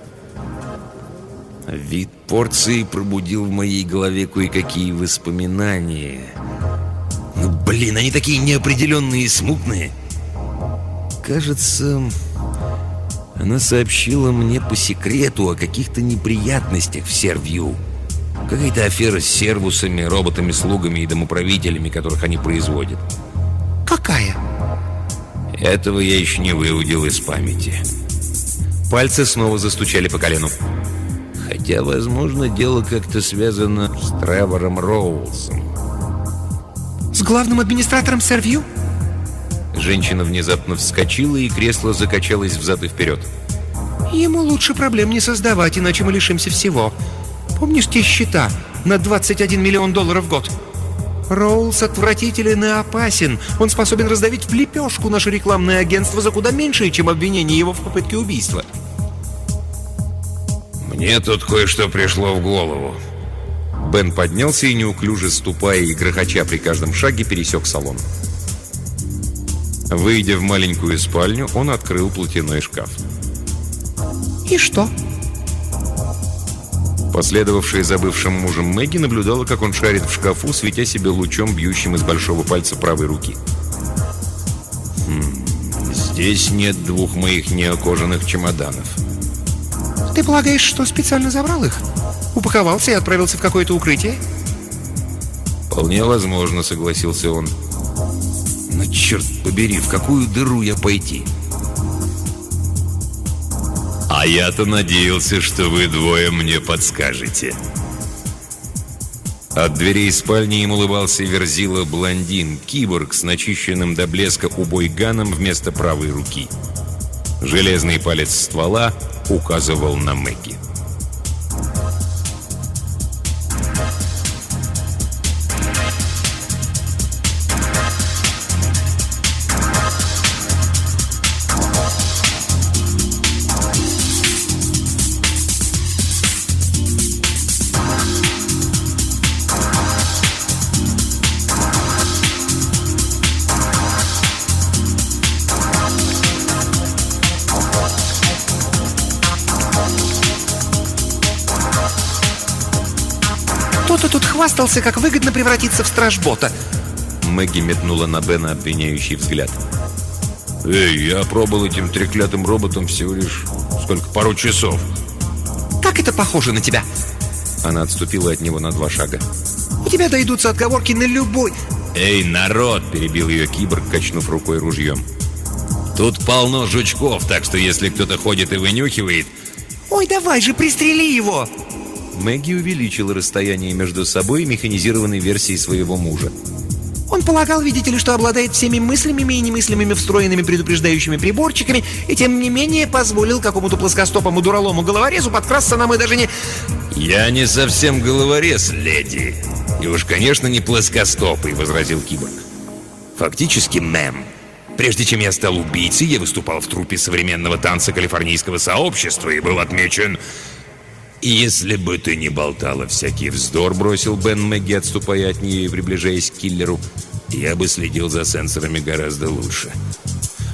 Вид порции пробудил в моей голове кое-какие воспоминания. Ну, блин, они такие неопределенные и смутные. Кажется, она сообщила мне по секрету о каких-то неприятностях в Сервью. Какая-то афера с сервусами, роботами-слугами и домоправителями, которых они производят. «Какая?» Этого я еще не выудил из памяти. Пальцы снова застучали по колену. Хотя, возможно, дело как-то связано с Тревором Роулсом. «С главным администратором Сервью?» Женщина внезапно вскочила, и кресло закачалось взад и вперед. «Ему лучше проблем не создавать, иначе мы лишимся всего. Помнишь те счета на двадцать один миллион долларов в год? Роулс отвратителен и опасен. Он способен раздавить в лепешку наше рекламное агентство за куда меньшее, чем обвинение его в попытке убийства». «Мне тут кое-что пришло в голову». Бен поднялся и, неуклюже ступая и грохоча при каждом шаге, пересек салон. Выйдя в маленькую спальню, он открыл платяной шкаф. «И что?» Последовавшая за бывшим мужем Мэгги наблюдала, как он шарит в шкафу, светя себе лучом, бьющим из большого пальца правой руки. Хм, здесь нет двух моих неокожаных чемоданов. «Ты полагаешь, что специально забрал их? Упаковался и отправился в какое-то укрытие?» «Вполне возможно», — согласился он. «Но черт побери, в какую дыру я пойти?» «А я-то надеялся, что вы двое мне подскажете». От дверей спальни им улыбался верзила-блондин, киборг с начищенным до блеска убой-ганом вместо правой руки. Железный палец ствола указывал на Мэгги. «Кто-то тут хвастался, как выгодно превратиться в стражбота». Мэгги метнула на Бена обвиняющий взгляд. «Эй, я пробовал этим треклятым роботом всего лишь, сколько, пару часов». «Как это похоже на тебя?» Она отступила от него на два шага. «У тебя дойдутся отговорки на любой...» «Эй, народ!» — перебил ее киборг, качнув рукой ружьем. «Тут полно жучков, так что если кто-то ходит и вынюхивает...» «Ой, давай же, пристрели его!» Мэгги увеличила расстояние между собой и механизированной версией своего мужа. Он полагал, видите ли, что обладает всеми мыслимыми и немыслимыми встроенными предупреждающими приборчиками, и тем не менее позволил какому-то плоскостопому дуралому головорезу подкрасться нам и даже не... «Я не совсем головорез, леди. И уж, конечно, не плоскостопый», — возразил киборг. «Фактически, мэм, прежде чем я стал убийцей, я выступал в труппе современного танца калифорнийского сообщества и был отмечен...» «И если бы ты не болтала всякий вздор», — бросил Бен Мэгги, отступая от нее и приближаясь к киллеру, «я бы следил за сенсорами гораздо лучше».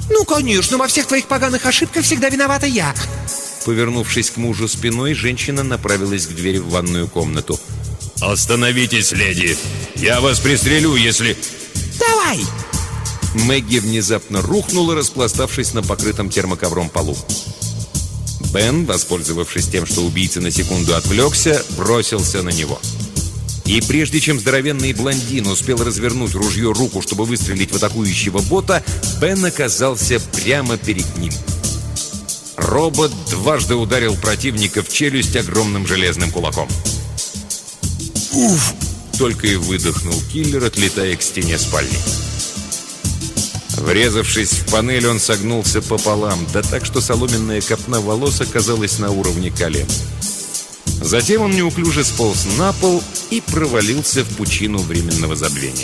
Ну, конечно, во всех твоих поганых ошибках всегда виновата я. Повернувшись к мужу спиной, женщина направилась к двери в ванную комнату. «Остановитесь, леди! Я вас пристрелю, если...» Давай! Мэгги внезапно рухнула, распластавшись на покрытом термоковром полу. Бен, воспользовавшись тем, что убийца на секунду отвлекся, бросился на него. И прежде чем здоровенный блондин успел развернуть ружье руку, чтобы выстрелить в атакующего бота, Бен оказался прямо перед ним. Робот дважды ударил противника в челюсть огромным железным кулаком. «Уф!» — только и выдохнул киллер, отлетая к стене спальни. Врезавшись в панель, он согнулся пополам, да так, что соломенная копна волос оказалась на уровне колен. Затем он неуклюже сполз на пол и провалился в пучину временного забвения.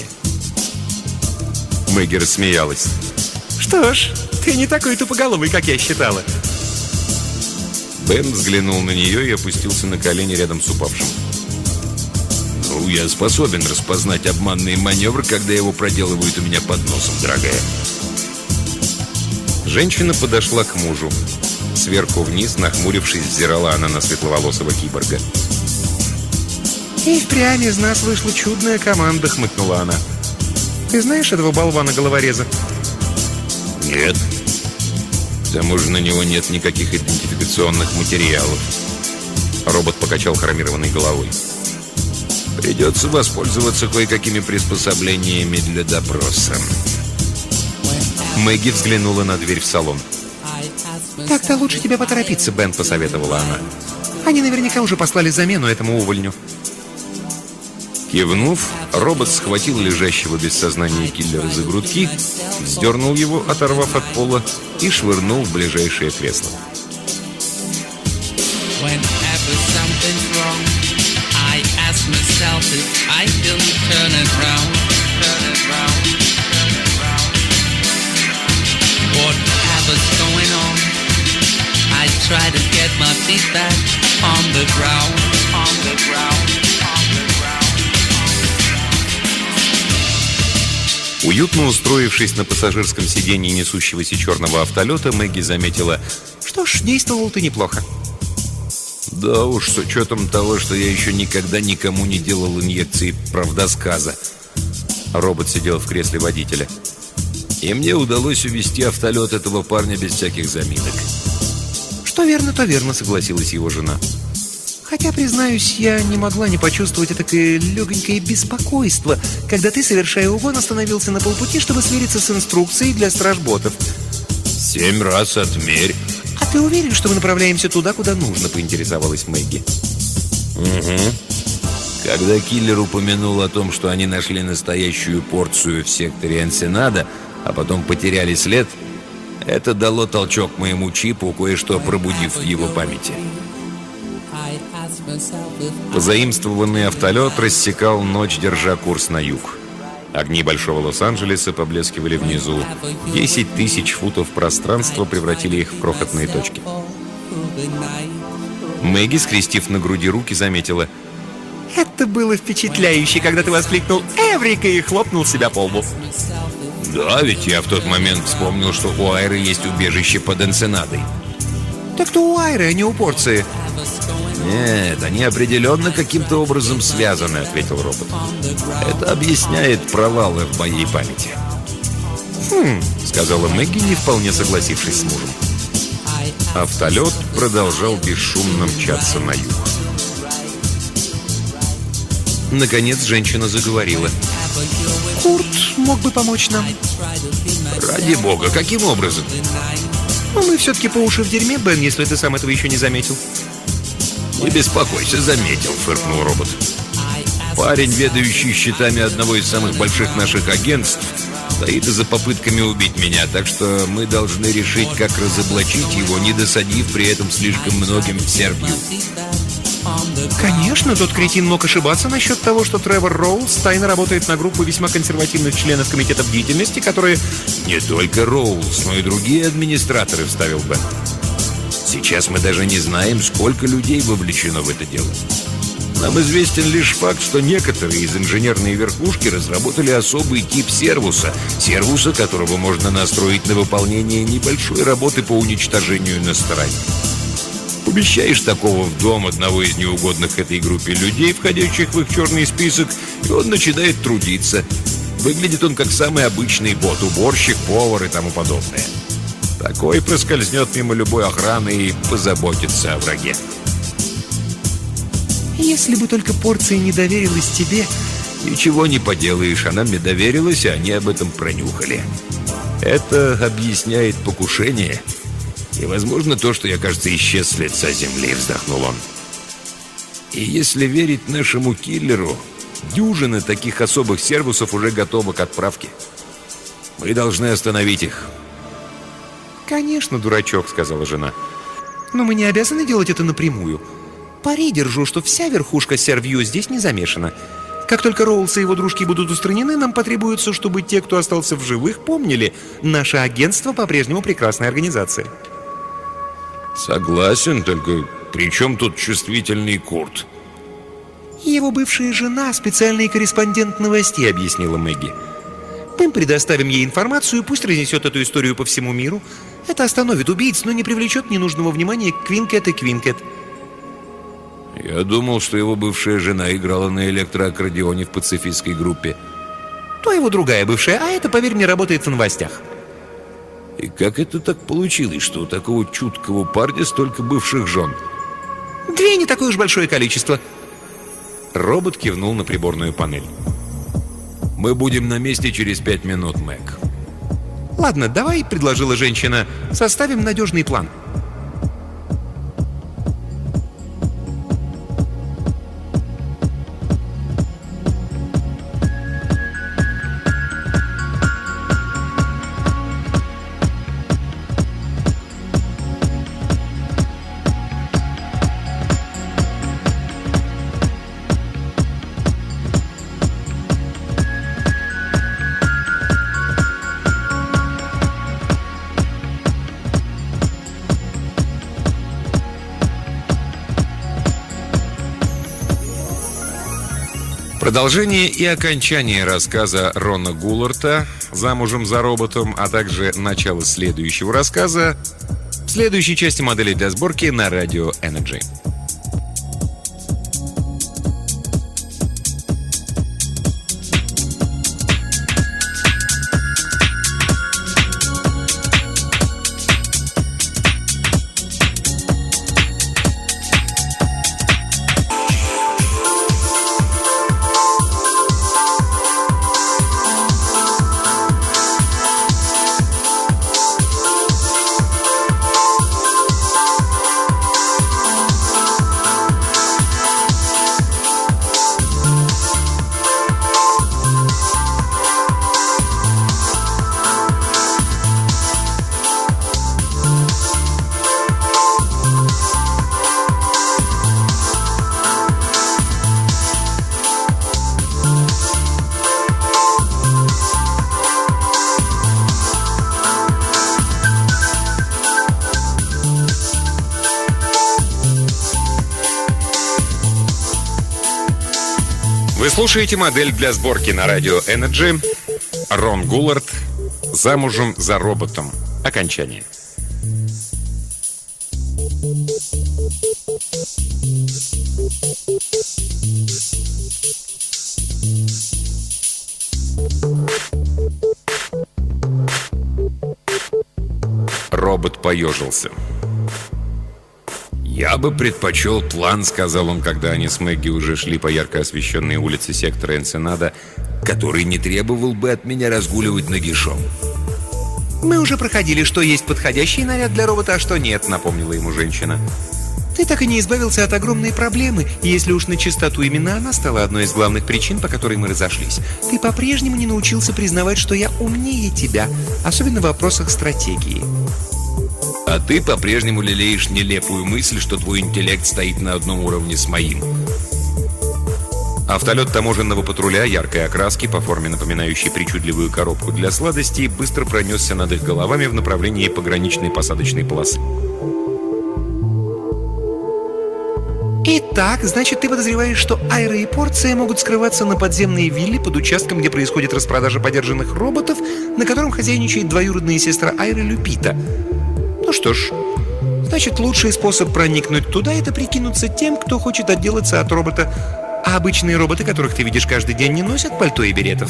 Мэгги рассмеялась. Что ж, ты не такой тупоголовый, как я считала. Бен взглянул на нее и опустился на колени рядом с упавшим. «Ну, я способен распознать обманный маневр, когда его проделывают у меня под носом, дорогая». Женщина подошла к мужу. Сверху вниз, нахмурившись, взирала она на светловолосого киборга. «И впрямь из нас вышла чудная команда», — хмыкнула она. «Ты знаешь этого болвана-головореза?» «Нет. К тому же на него нет никаких идентификационных материалов». Робот покачал хромированной головой. «Придется воспользоваться кое-какими приспособлениями для допроса». Мэгги взглянула на дверь в салон. «Так-то лучше тебе поторопиться, Бен», — посоветовала она. «Они наверняка уже послали замену этому увольню». Кивнув, робот схватил лежащего без сознания киллера за грудки, вздернул его, оторвав от пола, и швырнул в ближайшее кресло. Уютно устроившись на пассажирском сиденье несущегося черного автолета, Мэгги заметила: «Что ж, действовал ты неплохо». «Да уж, с учетом того, что я еще никогда никому не делал инъекции правдосказа». Робот сидел в кресле водителя. «И мне удалось увести автолет этого парня без всяких заминок». «Что верно, то верно», — согласилась его жена. «Хотя, признаюсь, я не могла не почувствовать такое легонькое беспокойство, когда ты, совершая угон, остановился на полпути, чтобы свериться с инструкцией для стражботов». «Семь раз отмерь». «А ты уверен, что мы направляемся туда, куда нужно?» — поинтересовалась Мэгги. «Угу». Когда киллер упомянул о том, что они нашли настоящую порцию в секторе Энсенада, а потом потеряли след, это дало толчок моему чипу, кое-что пробудив в его памяти. Позаимствованный автолет рассекал ночь, держа курс на юг. Огни большого Лос-Анджелеса поблескивали внизу. Десять тысяч футов пространства превратили их в крохотные точки. Мэгги, скрестив на груди руки, заметила: «Это было впечатляюще, когда ты воскликнул «Эврика!» и хлопнул себя по лбу». «Да, ведь я в тот момент вспомнил, что у Айры есть убежище под Энсенадой». «Так-то у Айры, а не у порции». «Нет, они определенно каким-то образом связаны», — ответил робот. «Это объясняет провалы в моей памяти». «Хм», — сказала Мэгги, не вполне согласившись с мужем. Автолет продолжал бесшумно мчаться на юг. Наконец женщина заговорила. «Курт мог бы помочь нам». «Ради бога, каким образом?» «Но мы все-таки по уши в дерьме, Бен, если ты сам этого еще не заметил». «Не беспокойся, заметил», — фыркнул робот. «Парень, ведающий счетами одного из самых больших наших агентств, стоит за попытками убить меня, так что мы должны решить, как разоблачить его, не досадив при этом слишком многим в Сербию». Конечно, тот кретин мог ошибаться насчет того, что Тревор Роулс тайно работает на группу весьма консервативных членов комитета бдительности, которые... «Не только Роулс, но и другие администраторы», — вставил Бен. «Сейчас мы даже не знаем, сколько людей вовлечено в это дело». Нам известен лишь факт, что некоторые из инженерной верхушки разработали особый тип сервуса, сервуса, которого можно настроить на выполнение небольшой работы по уничтожению на стороне. Помещаешь такого в дом одного из неугодных этой группе людей, входящих в их черный список, и он начинает трудиться. Выглядит он как самый обычный бот, уборщик, повар и тому подобное. Такой проскользнет мимо любой охраны и позаботится о враге. Если бы только порция не доверилась тебе... Ничего не поделаешь, она мне доверилась, и они об этом пронюхали. Это объясняет покушение. И, возможно, то, что я, кажется, исчез с лица земли, вздохнул он. И если верить нашему киллеру, дюжина таких особых сервусов уже готова к отправке. Мы должны остановить их. «Конечно, дурачок», — сказала жена. «Но мы не обязаны делать это напрямую. Пари держу, что вся верхушка Сервью здесь не замешана. Как только Роулс и его дружки будут устранены, нам потребуется, чтобы те, кто остался в живых, помнили, наше агентство по-прежнему прекрасная организация». Согласен, только при чем тут чувствительный Курт? «Его бывшая жена — специальный корреспондент новостей», — объяснила Мэгги. «Мы предоставим ей информацию, пусть разнесет эту историю по всему миру. Это остановит убийц, но не привлечет ненужного внимания к Квинкет и Квинкет». Я думал, что его бывшая жена играла на электроаккордеоне в пацифистской группе. То его другая бывшая, а это, поверь мне, работает в новостях. И как это так получилось, что у такого чуткого парня столько бывших жен? Две не такое уж большое количество. Робот кивнул на приборную панель. Мы будем на месте через пять минут, Мэг. «Ладно, давай», — предложила женщина, — «составим надежный план». Продолжение и окончание рассказа Рона Гулларта «Замужем за роботом», а также начало следующего рассказа в следующей части модели для сборки на радио Energy. Вы слушаете модель для сборки на радио Energy. Рон Гулларт «Замужем за роботом». Окончание. Робот поежился. «Я бы предпочел план», — сказал он, когда они с Мэгги уже шли по ярко освещенной улице сектора Энсенада, «который не требовал бы от меня разгуливать нагишом». «Мы уже проходили, что есть подходящий наряд для робота, а что нет», — напомнила ему женщина. «Ты так и не избавился от огромной проблемы, и если уж на чистоту, именно она стала одной из главных причин, по которой мы разошлись. Ты по-прежнему не научился признавать, что я умнее тебя, особенно в вопросах стратегии». А ты по-прежнему лелеешь нелепую мысль, что твой интеллект стоит на одном уровне с моим. Автолет таможенного патруля яркой окраски, по форме напоминающей причудливую коробку для сладостей, быстро пронесся над их головами в направлении пограничной посадочной полосы. Итак, значит, ты подозреваешь, что Айра и Порция могут скрываться на подземной вилле под участком, где происходит распродажа подержанных роботов, на котором хозяйничает двоюродная сестра Айры Люпита. Ну что ж, значит, лучший способ проникнуть туда — это прикинуться тем, кто хочет отделаться от робота. А обычные роботы, которых ты видишь каждый день, не носят пальто и беретов.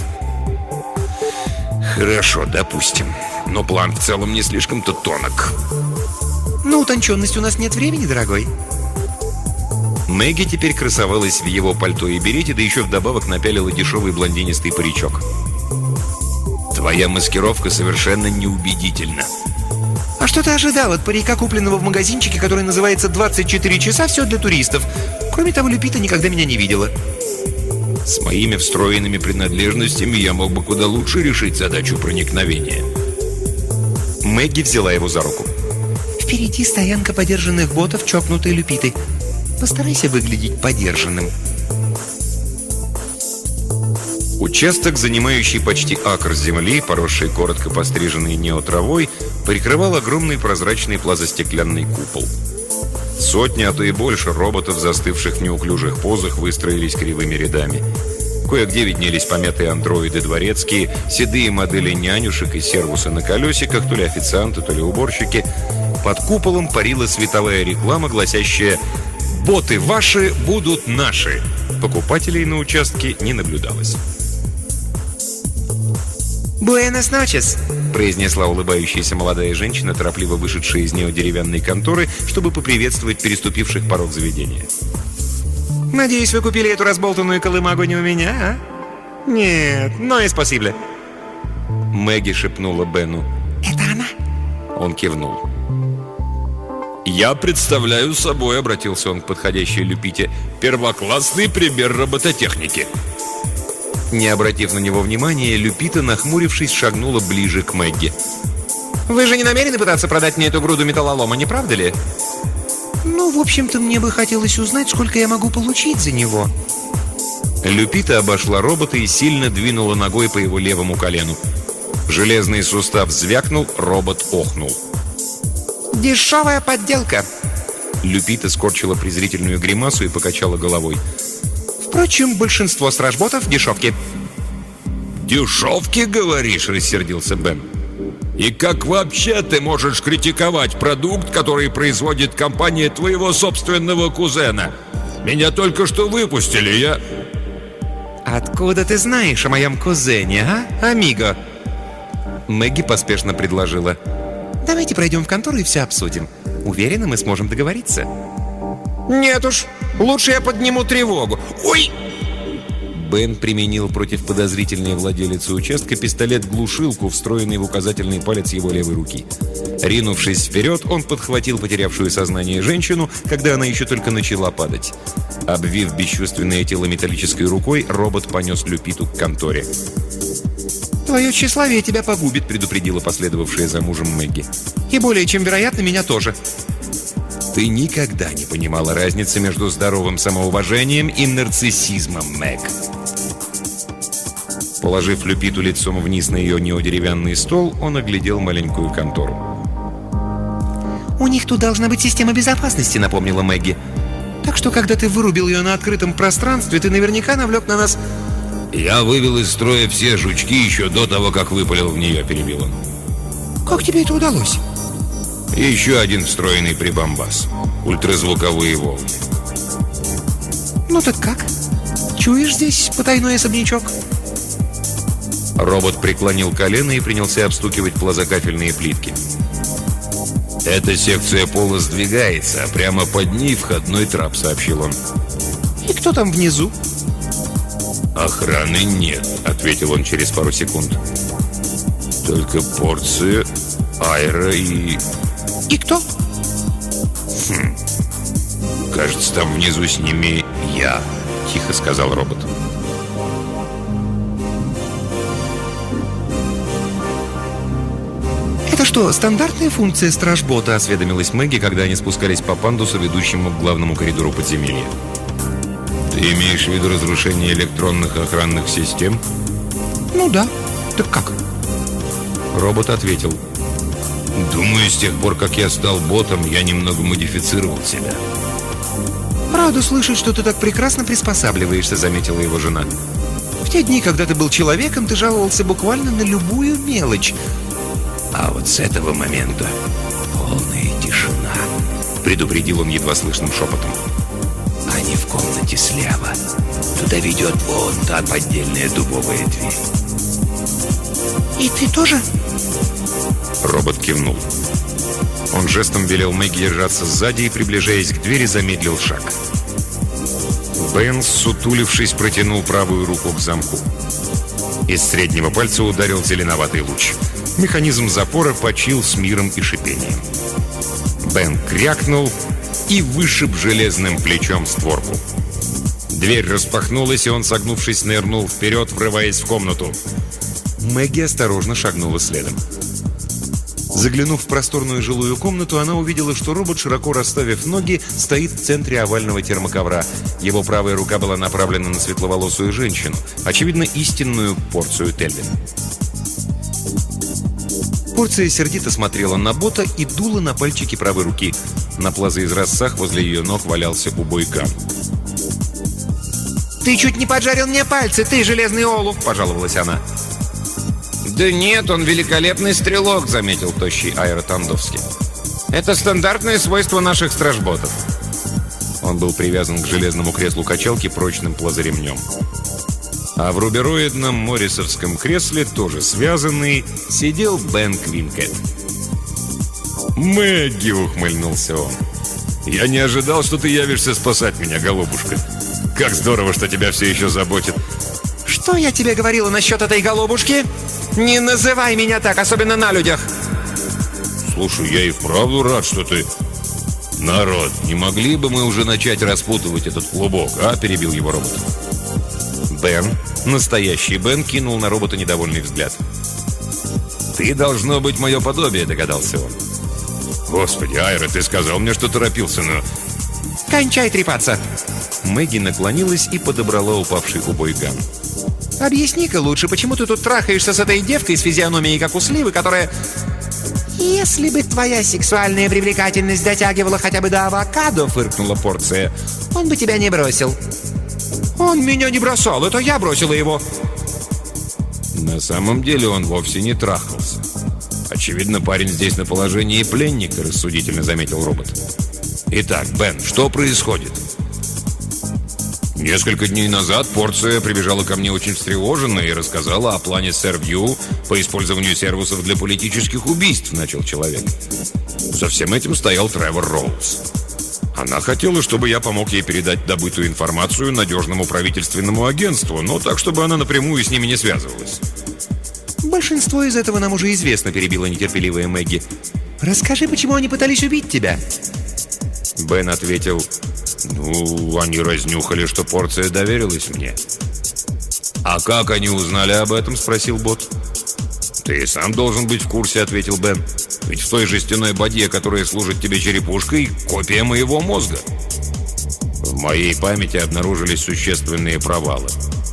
Хорошо, допустим. Но план в целом не слишком-то тонок. На утонченность у нас нет времени, дорогой. Мэгги теперь красовалась в его пальто и берете, да еще вдобавок напялила дешевый блондинистый паричок. Твоя маскировка совершенно неубедительна. А что ты ожидал от парика, купленного в магазинчике, который называется «двадцать четыре часа, все для туристов»? Кроме того, Люпита никогда меня не видела. С моими встроенными принадлежностями я мог бы куда лучше решить задачу проникновения. Мэгги взяла его за руку. Впереди стоянка подержанных ботов, чокнутой Люпитой. Постарайся выглядеть подержанным. Участок, занимающий почти акр земли, поросший коротко постриженной неотравой, прикрывал огромный прозрачный плазостеклянный купол. Сотни, а то и больше роботов, застывших в неуклюжих позах, выстроились кривыми рядами. Кое-где виднелись помятые андроиды дворецкие, седые модели нянюшек и сервусы на колесиках, то ли официанты, то ли уборщики. Под куполом парила световая реклама, гласящая «Боты ваши будут наши». Покупателей на участке не наблюдалось. «Буэнос ночес», — произнесла улыбающаяся молодая женщина, торопливо вышедшая из нее деревянной конторы, чтобы поприветствовать переступивших порог заведения. «Надеюсь, вы купили эту разболтанную колымагу не у меня, а?» «Нет, но и спасибо». Мэгги шепнула Бену. «Это она?» Он кивнул. «Я представляю собой», — обратился он к подходящей Люпите, «первоклассный пример робототехники». Не обратив на него внимания, Люпита, нахмурившись, шагнула ближе к Мэгги. «Вы же не намерены пытаться продать мне эту груду металлолома, не правда ли?» «Ну, в общем-то, мне бы хотелось узнать, сколько я могу получить за него». Люпита обошла робота и сильно двинула ногой по его левому колену. Железный сустав звякнул, робот охнул. «Дешевая подделка!» Люпита скорчила презрительную гримасу и покачала головой. «Впрочем, большинство стражботов — дешевки». «Дешевки, говоришь?» — рассердился Бен. «И как вообще ты можешь критиковать продукт, который производит компания твоего собственного кузена? Меня только что выпустили, я...» «Откуда ты знаешь о моем кузене, а, амиго?» Мэгги поспешно предложила. «Давайте пройдем в контору и все обсудим. Уверена, мы сможем договориться». «Нет уж, лучше я подниму тревогу. Ой!» Бен применил против подозрительной владелицы участка пистолет-глушилку, встроенный в указательный палец его левой руки. Ринувшись вперед, он подхватил потерявшую сознание женщину, когда она еще только начала падать. Обвив бесчувственное тело металлической рукой, робот понес Люпиту к конторе. «Твое тщеславие тебя погубит», — предупредила последовавшая за мужем Мэгги. «И более чем вероятно, меня тоже». Ты никогда не понимала разницы между здоровым самоуважением и нарциссизмом, Мэг. Положив Люпиту лицом вниз на ее неодеревянный стол, он оглядел маленькую контору. «У них тут должна быть система безопасности», — напомнила Мэгги. «Так что, когда ты вырубил ее на открытом пространстве, ты наверняка навлек на нас...» «Я вывел из строя все жучки еще до того, как выпалил в нее», — перебил он. «Как тебе это удалось?» И еще один встроенный прибамбас. Ультразвуковые волны. «Ну так как? Чуешь здесь потайной особнячок?» Робот преклонил колено и принялся обстукивать плазокафельные плитки. «Эта секция пола сдвигается, а прямо под ней входной трап», — сообщил он. «И кто там внизу?» «Охраны нет», — ответил он через пару секунд. «Только Порция, Айра и...» «И кто?» «Хм... Кажется, там внизу с ними я», — тихо сказал робот. «Это что, стандартная функция стражбота?» — осведомилась Мэгги, когда они спускались по пандусу, ведущему к главному коридору подземелья. «Ты имеешь в виду разрушение электронных охранных систем?» «Ну да. Так как?» Робот ответил. «Думаю, с тех пор, как я стал ботом, я немного модифицировал себя». «Рада слышать, что ты так прекрасно приспосабливаешься», — заметила его жена. «В те дни, когда ты был человеком, ты жаловался буквально на любую мелочь». А вот с этого момента полная тишина, предупредил он едва слышным шепотом. Они в комнате слева. Туда ведет вон та поддельная дубовая дверь. «И ты тоже?» Робот кивнул. Он жестом велел Мэгги держаться сзади и, приближаясь к двери, замедлил шаг. Бен, сутулившись, протянул правую руку к замку. Из среднего пальца ударил зеленоватый луч. Механизм запора почил с миром и шипением. Бен крякнул и вышиб железным плечом створку. Дверь распахнулась, и он, согнувшись, нырнул вперед, врываясь в комнату. Мэгги осторожно шагнула следом. Заглянув в просторную жилую комнату, она увидела, что робот, широко расставив ноги, стоит в центре овального термоковра. Его правая рука была направлена на светловолосую женщину, очевидно, истинную порцию Тельвин. Порция сердито смотрела на бота и дула на пальчики правой руки. На плазоизразцах возле ее ног валялся убойган. «Ты чуть не поджарил мне пальцы, ты железный олух!» – пожаловалась она. «Да нет, он великолепный стрелок», — заметил тощий Айра Тандовский. «Это стандартное свойство наших стражботов». Он был привязан к железному креслу качалки прочным плазоремнем. А в рубероидном моррисовском кресле, тоже связанный, сидел Бен Квинкет. «Мэгги!» — ухмыльнулся он. «Я не ожидал, что ты явишься спасать меня, голубушка. Как здорово, что тебя все еще заботит». «Что я тебе говорила насчет этой голубушки? Не называй меня так, особенно на людях!» «Слушай, я и вправду рад, что ты...» «Народ, не могли бы мы уже начать распутывать этот клубок, а?» — перебил его робот. Бен, настоящий Бен, кинул на робота недовольный взгляд. «Ты должно быть мое подобие», — догадался он. «Господи, Айра, ты сказал мне, что торопился, но...» «Кончай трепаться!» Мэгги наклонилась и подобрала упавший убойган. «Объясни-ка лучше, почему ты тут трахаешься с этой девкой с физиономией, как у сливы, которая...» «Если бы твоя сексуальная привлекательность дотягивала хотя бы до авокадо», — фыркнула порция, — «он бы тебя не бросил». «Он меня не бросал, это я бросила его». На самом деле он вовсе не трахался. Очевидно, парень здесь на положении пленника, рассудительно заметил робот. «Итак, Бен, что происходит?» Несколько дней назад порция прибежала ко мне очень встревоженная и рассказала о плане Сэр-Вью по использованию сервусов для политических убийств, начал человек. За всем этим стоял Тревор Роуз. Она хотела, чтобы я помог ей передать добытую информацию надежному правительственному агентству, но так, чтобы она напрямую с ними не связывалась. «Большинство из этого нам уже известно», — перебила нетерпеливая Мэгги. «Расскажи, почему они пытались убить тебя?» Бен ответил: «Ну, они разнюхали, что порция доверилась мне». «А как они узнали об этом?» — спросил бот. «Ты сам должен быть в курсе», — ответил Бен. «Ведь в той жестяной бадье, которая служит тебе черепушкой, копия моего мозга. В моей памяти обнаружились существенные провалы».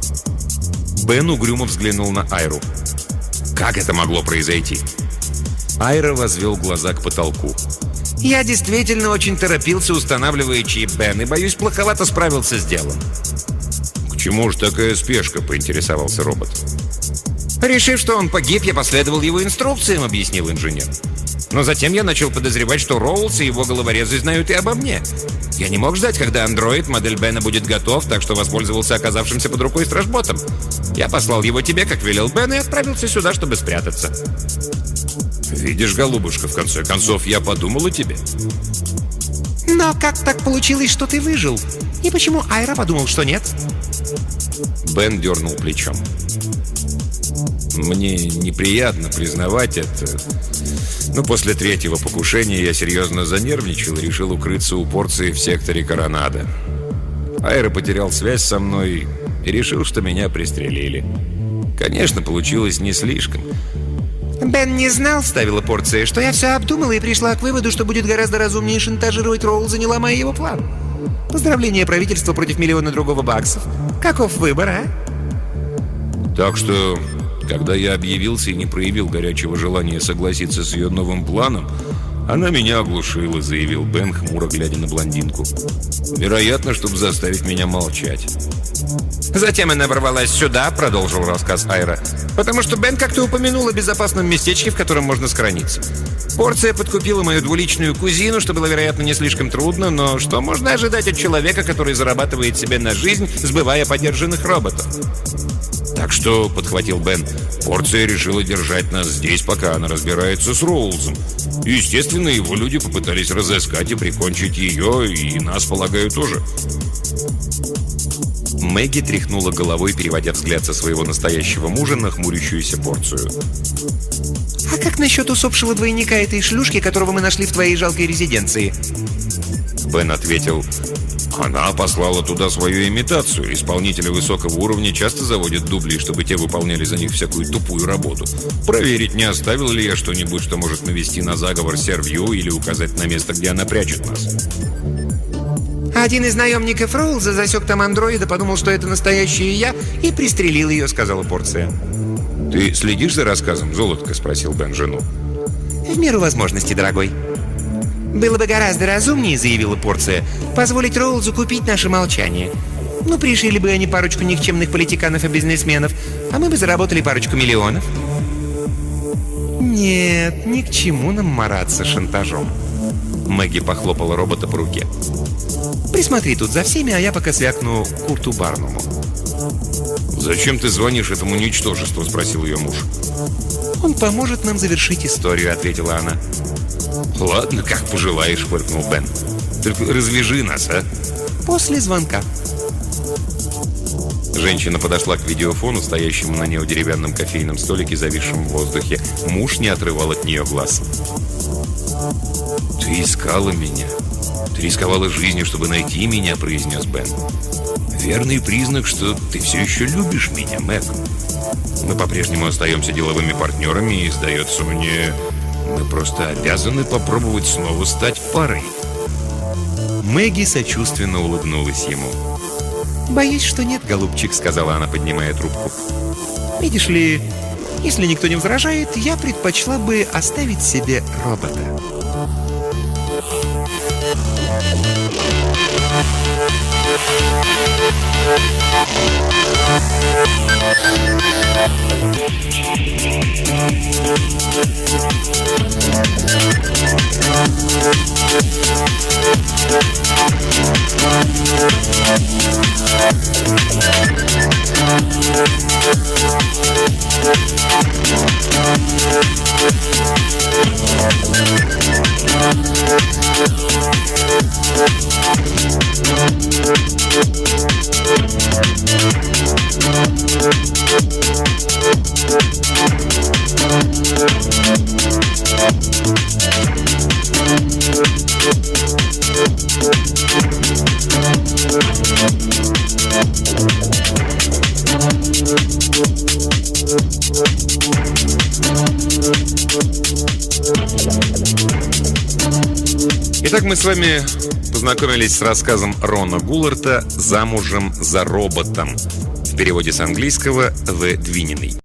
Бен угрюмо взглянул на Айру. «Как это могло произойти?» Айра возвел глаза к потолку. «Я действительно очень торопился, устанавливая чип, Бен, и, боюсь, плоховато справился с делом». «К чему же такая спешка?» — поинтересовался робот. «Решив, что он погиб, я последовал его инструкциям», — объяснил инженер. «Но затем я начал подозревать, что Роулс и его головорезы знают и обо мне. Я не мог ждать, когда андроид, модель Бена, будет готов, так что воспользовался оказавшимся под рукой стражботом. Я послал его тебе, как велел Бен, и отправился сюда, чтобы спрятаться». «Видишь, голубушка, в конце концов, я подумал о тебе». «Но как так получилось, что ты выжил? И почему Айра подумал, что нет?» Бен дернул плечом. «Мне неприятно признавать это, но после третьего покушения я серьезно занервничал и решил укрыться у порции в секторе Коронадо. Айра потерял связь со мной и решил, что меня пристрелили. Конечно, получилось не слишком». «Бен не знал, — вставила порция, — что я все обдумала и пришла к выводу, что будет гораздо разумнее шантажировать Роулза, не ломая его план. Поздравления правительства против миллиона другого баксов. Каков выбор, а?» Так что, когда я объявился и не проявил горячего желания согласиться с ее новым планом, Она меня оглушила, заявил Бен, хмуро глядя на блондинку. Вероятно, чтобы заставить меня молчать. Затем она ворвалась сюда, продолжил рассказ Айра, потому что Бен как-то упомянул о безопасном местечке, в котором можно сохраниться. Порция подкупила мою двуличную кузину, что было, вероятно, не слишком трудно, но что можно ожидать от человека, который зарабатывает себе на жизнь, сбывая подержанных роботов? Так что, подхватил Бен, Порция решила держать нас здесь, пока она разбирается с Роулзом. Естественно, его люди попытались разыскать и прикончить ее, и нас, полагаю, тоже. Мэгги тряхнула головой, переводя взгляд со своего настоящего мужа на хмурящуюся Порцию. «А как насчет усопшего двойника этой шлюшки, которого мы нашли в твоей жалкой резиденции?» Бен ответил: она послала туда свою имитацию. Исполнители высокого уровня часто заводят дубли, чтобы те выполняли за них всякую тупую работу. Проверить, не оставил ли я что-нибудь, что может навести на заговор Сервью или указать на место, где она прячет нас. «Один из наемников Роулза засек там андроида, подумал, что это настоящая я, и пристрелил ее», — сказала Порция. «Ты следишь за рассказом, золотко?» — спросил Бен жену. «В меру возможности, дорогой». «Было бы гораздо разумнее, — заявила Порция, — позволить Роулзу купить наше молчание. Ну, пришили бы они парочку никчемных политиканов и бизнесменов, а мы бы заработали парочку миллионов». «Нет, ни к чему нам мараться шантажом». Мэгги похлопала робота по руке. «Присмотри тут за всеми, а я пока свякну Курту Барнуму». «Зачем ты звонишь этому ничтожеству?» — спросил ее муж. «Он поможет нам завершить историю», — ответила она. «Ладно, как пожелаешь», — фыркнул Бен. «Только развяжи нас, а?» «После звонка». Женщина подошла к видеофону, стоящему на неодеревянном кофейном столике, зависшем в воздухе. Муж не отрывал от нее глаз. «Ты искала меня. Ты рисковала жизнью, чтобы найти меня», — произнес Бен. «Верный признак, что ты все еще любишь меня, Мэг. Мы по-прежнему остаемся деловыми партнерами, и, сдается мне, мы просто обязаны попробовать снова стать парой». Мэгги сочувственно улыбнулась ему. «Боюсь, что нет, голубчик», — сказала она, поднимая трубку. «Видишь ли, если никто не возражает, я предпочла бы оставить себе робота». Итак, мы с вами познакомились с рассказом Рона Гулларта «Замужем за роботом». В переводе с английского «The Двининый».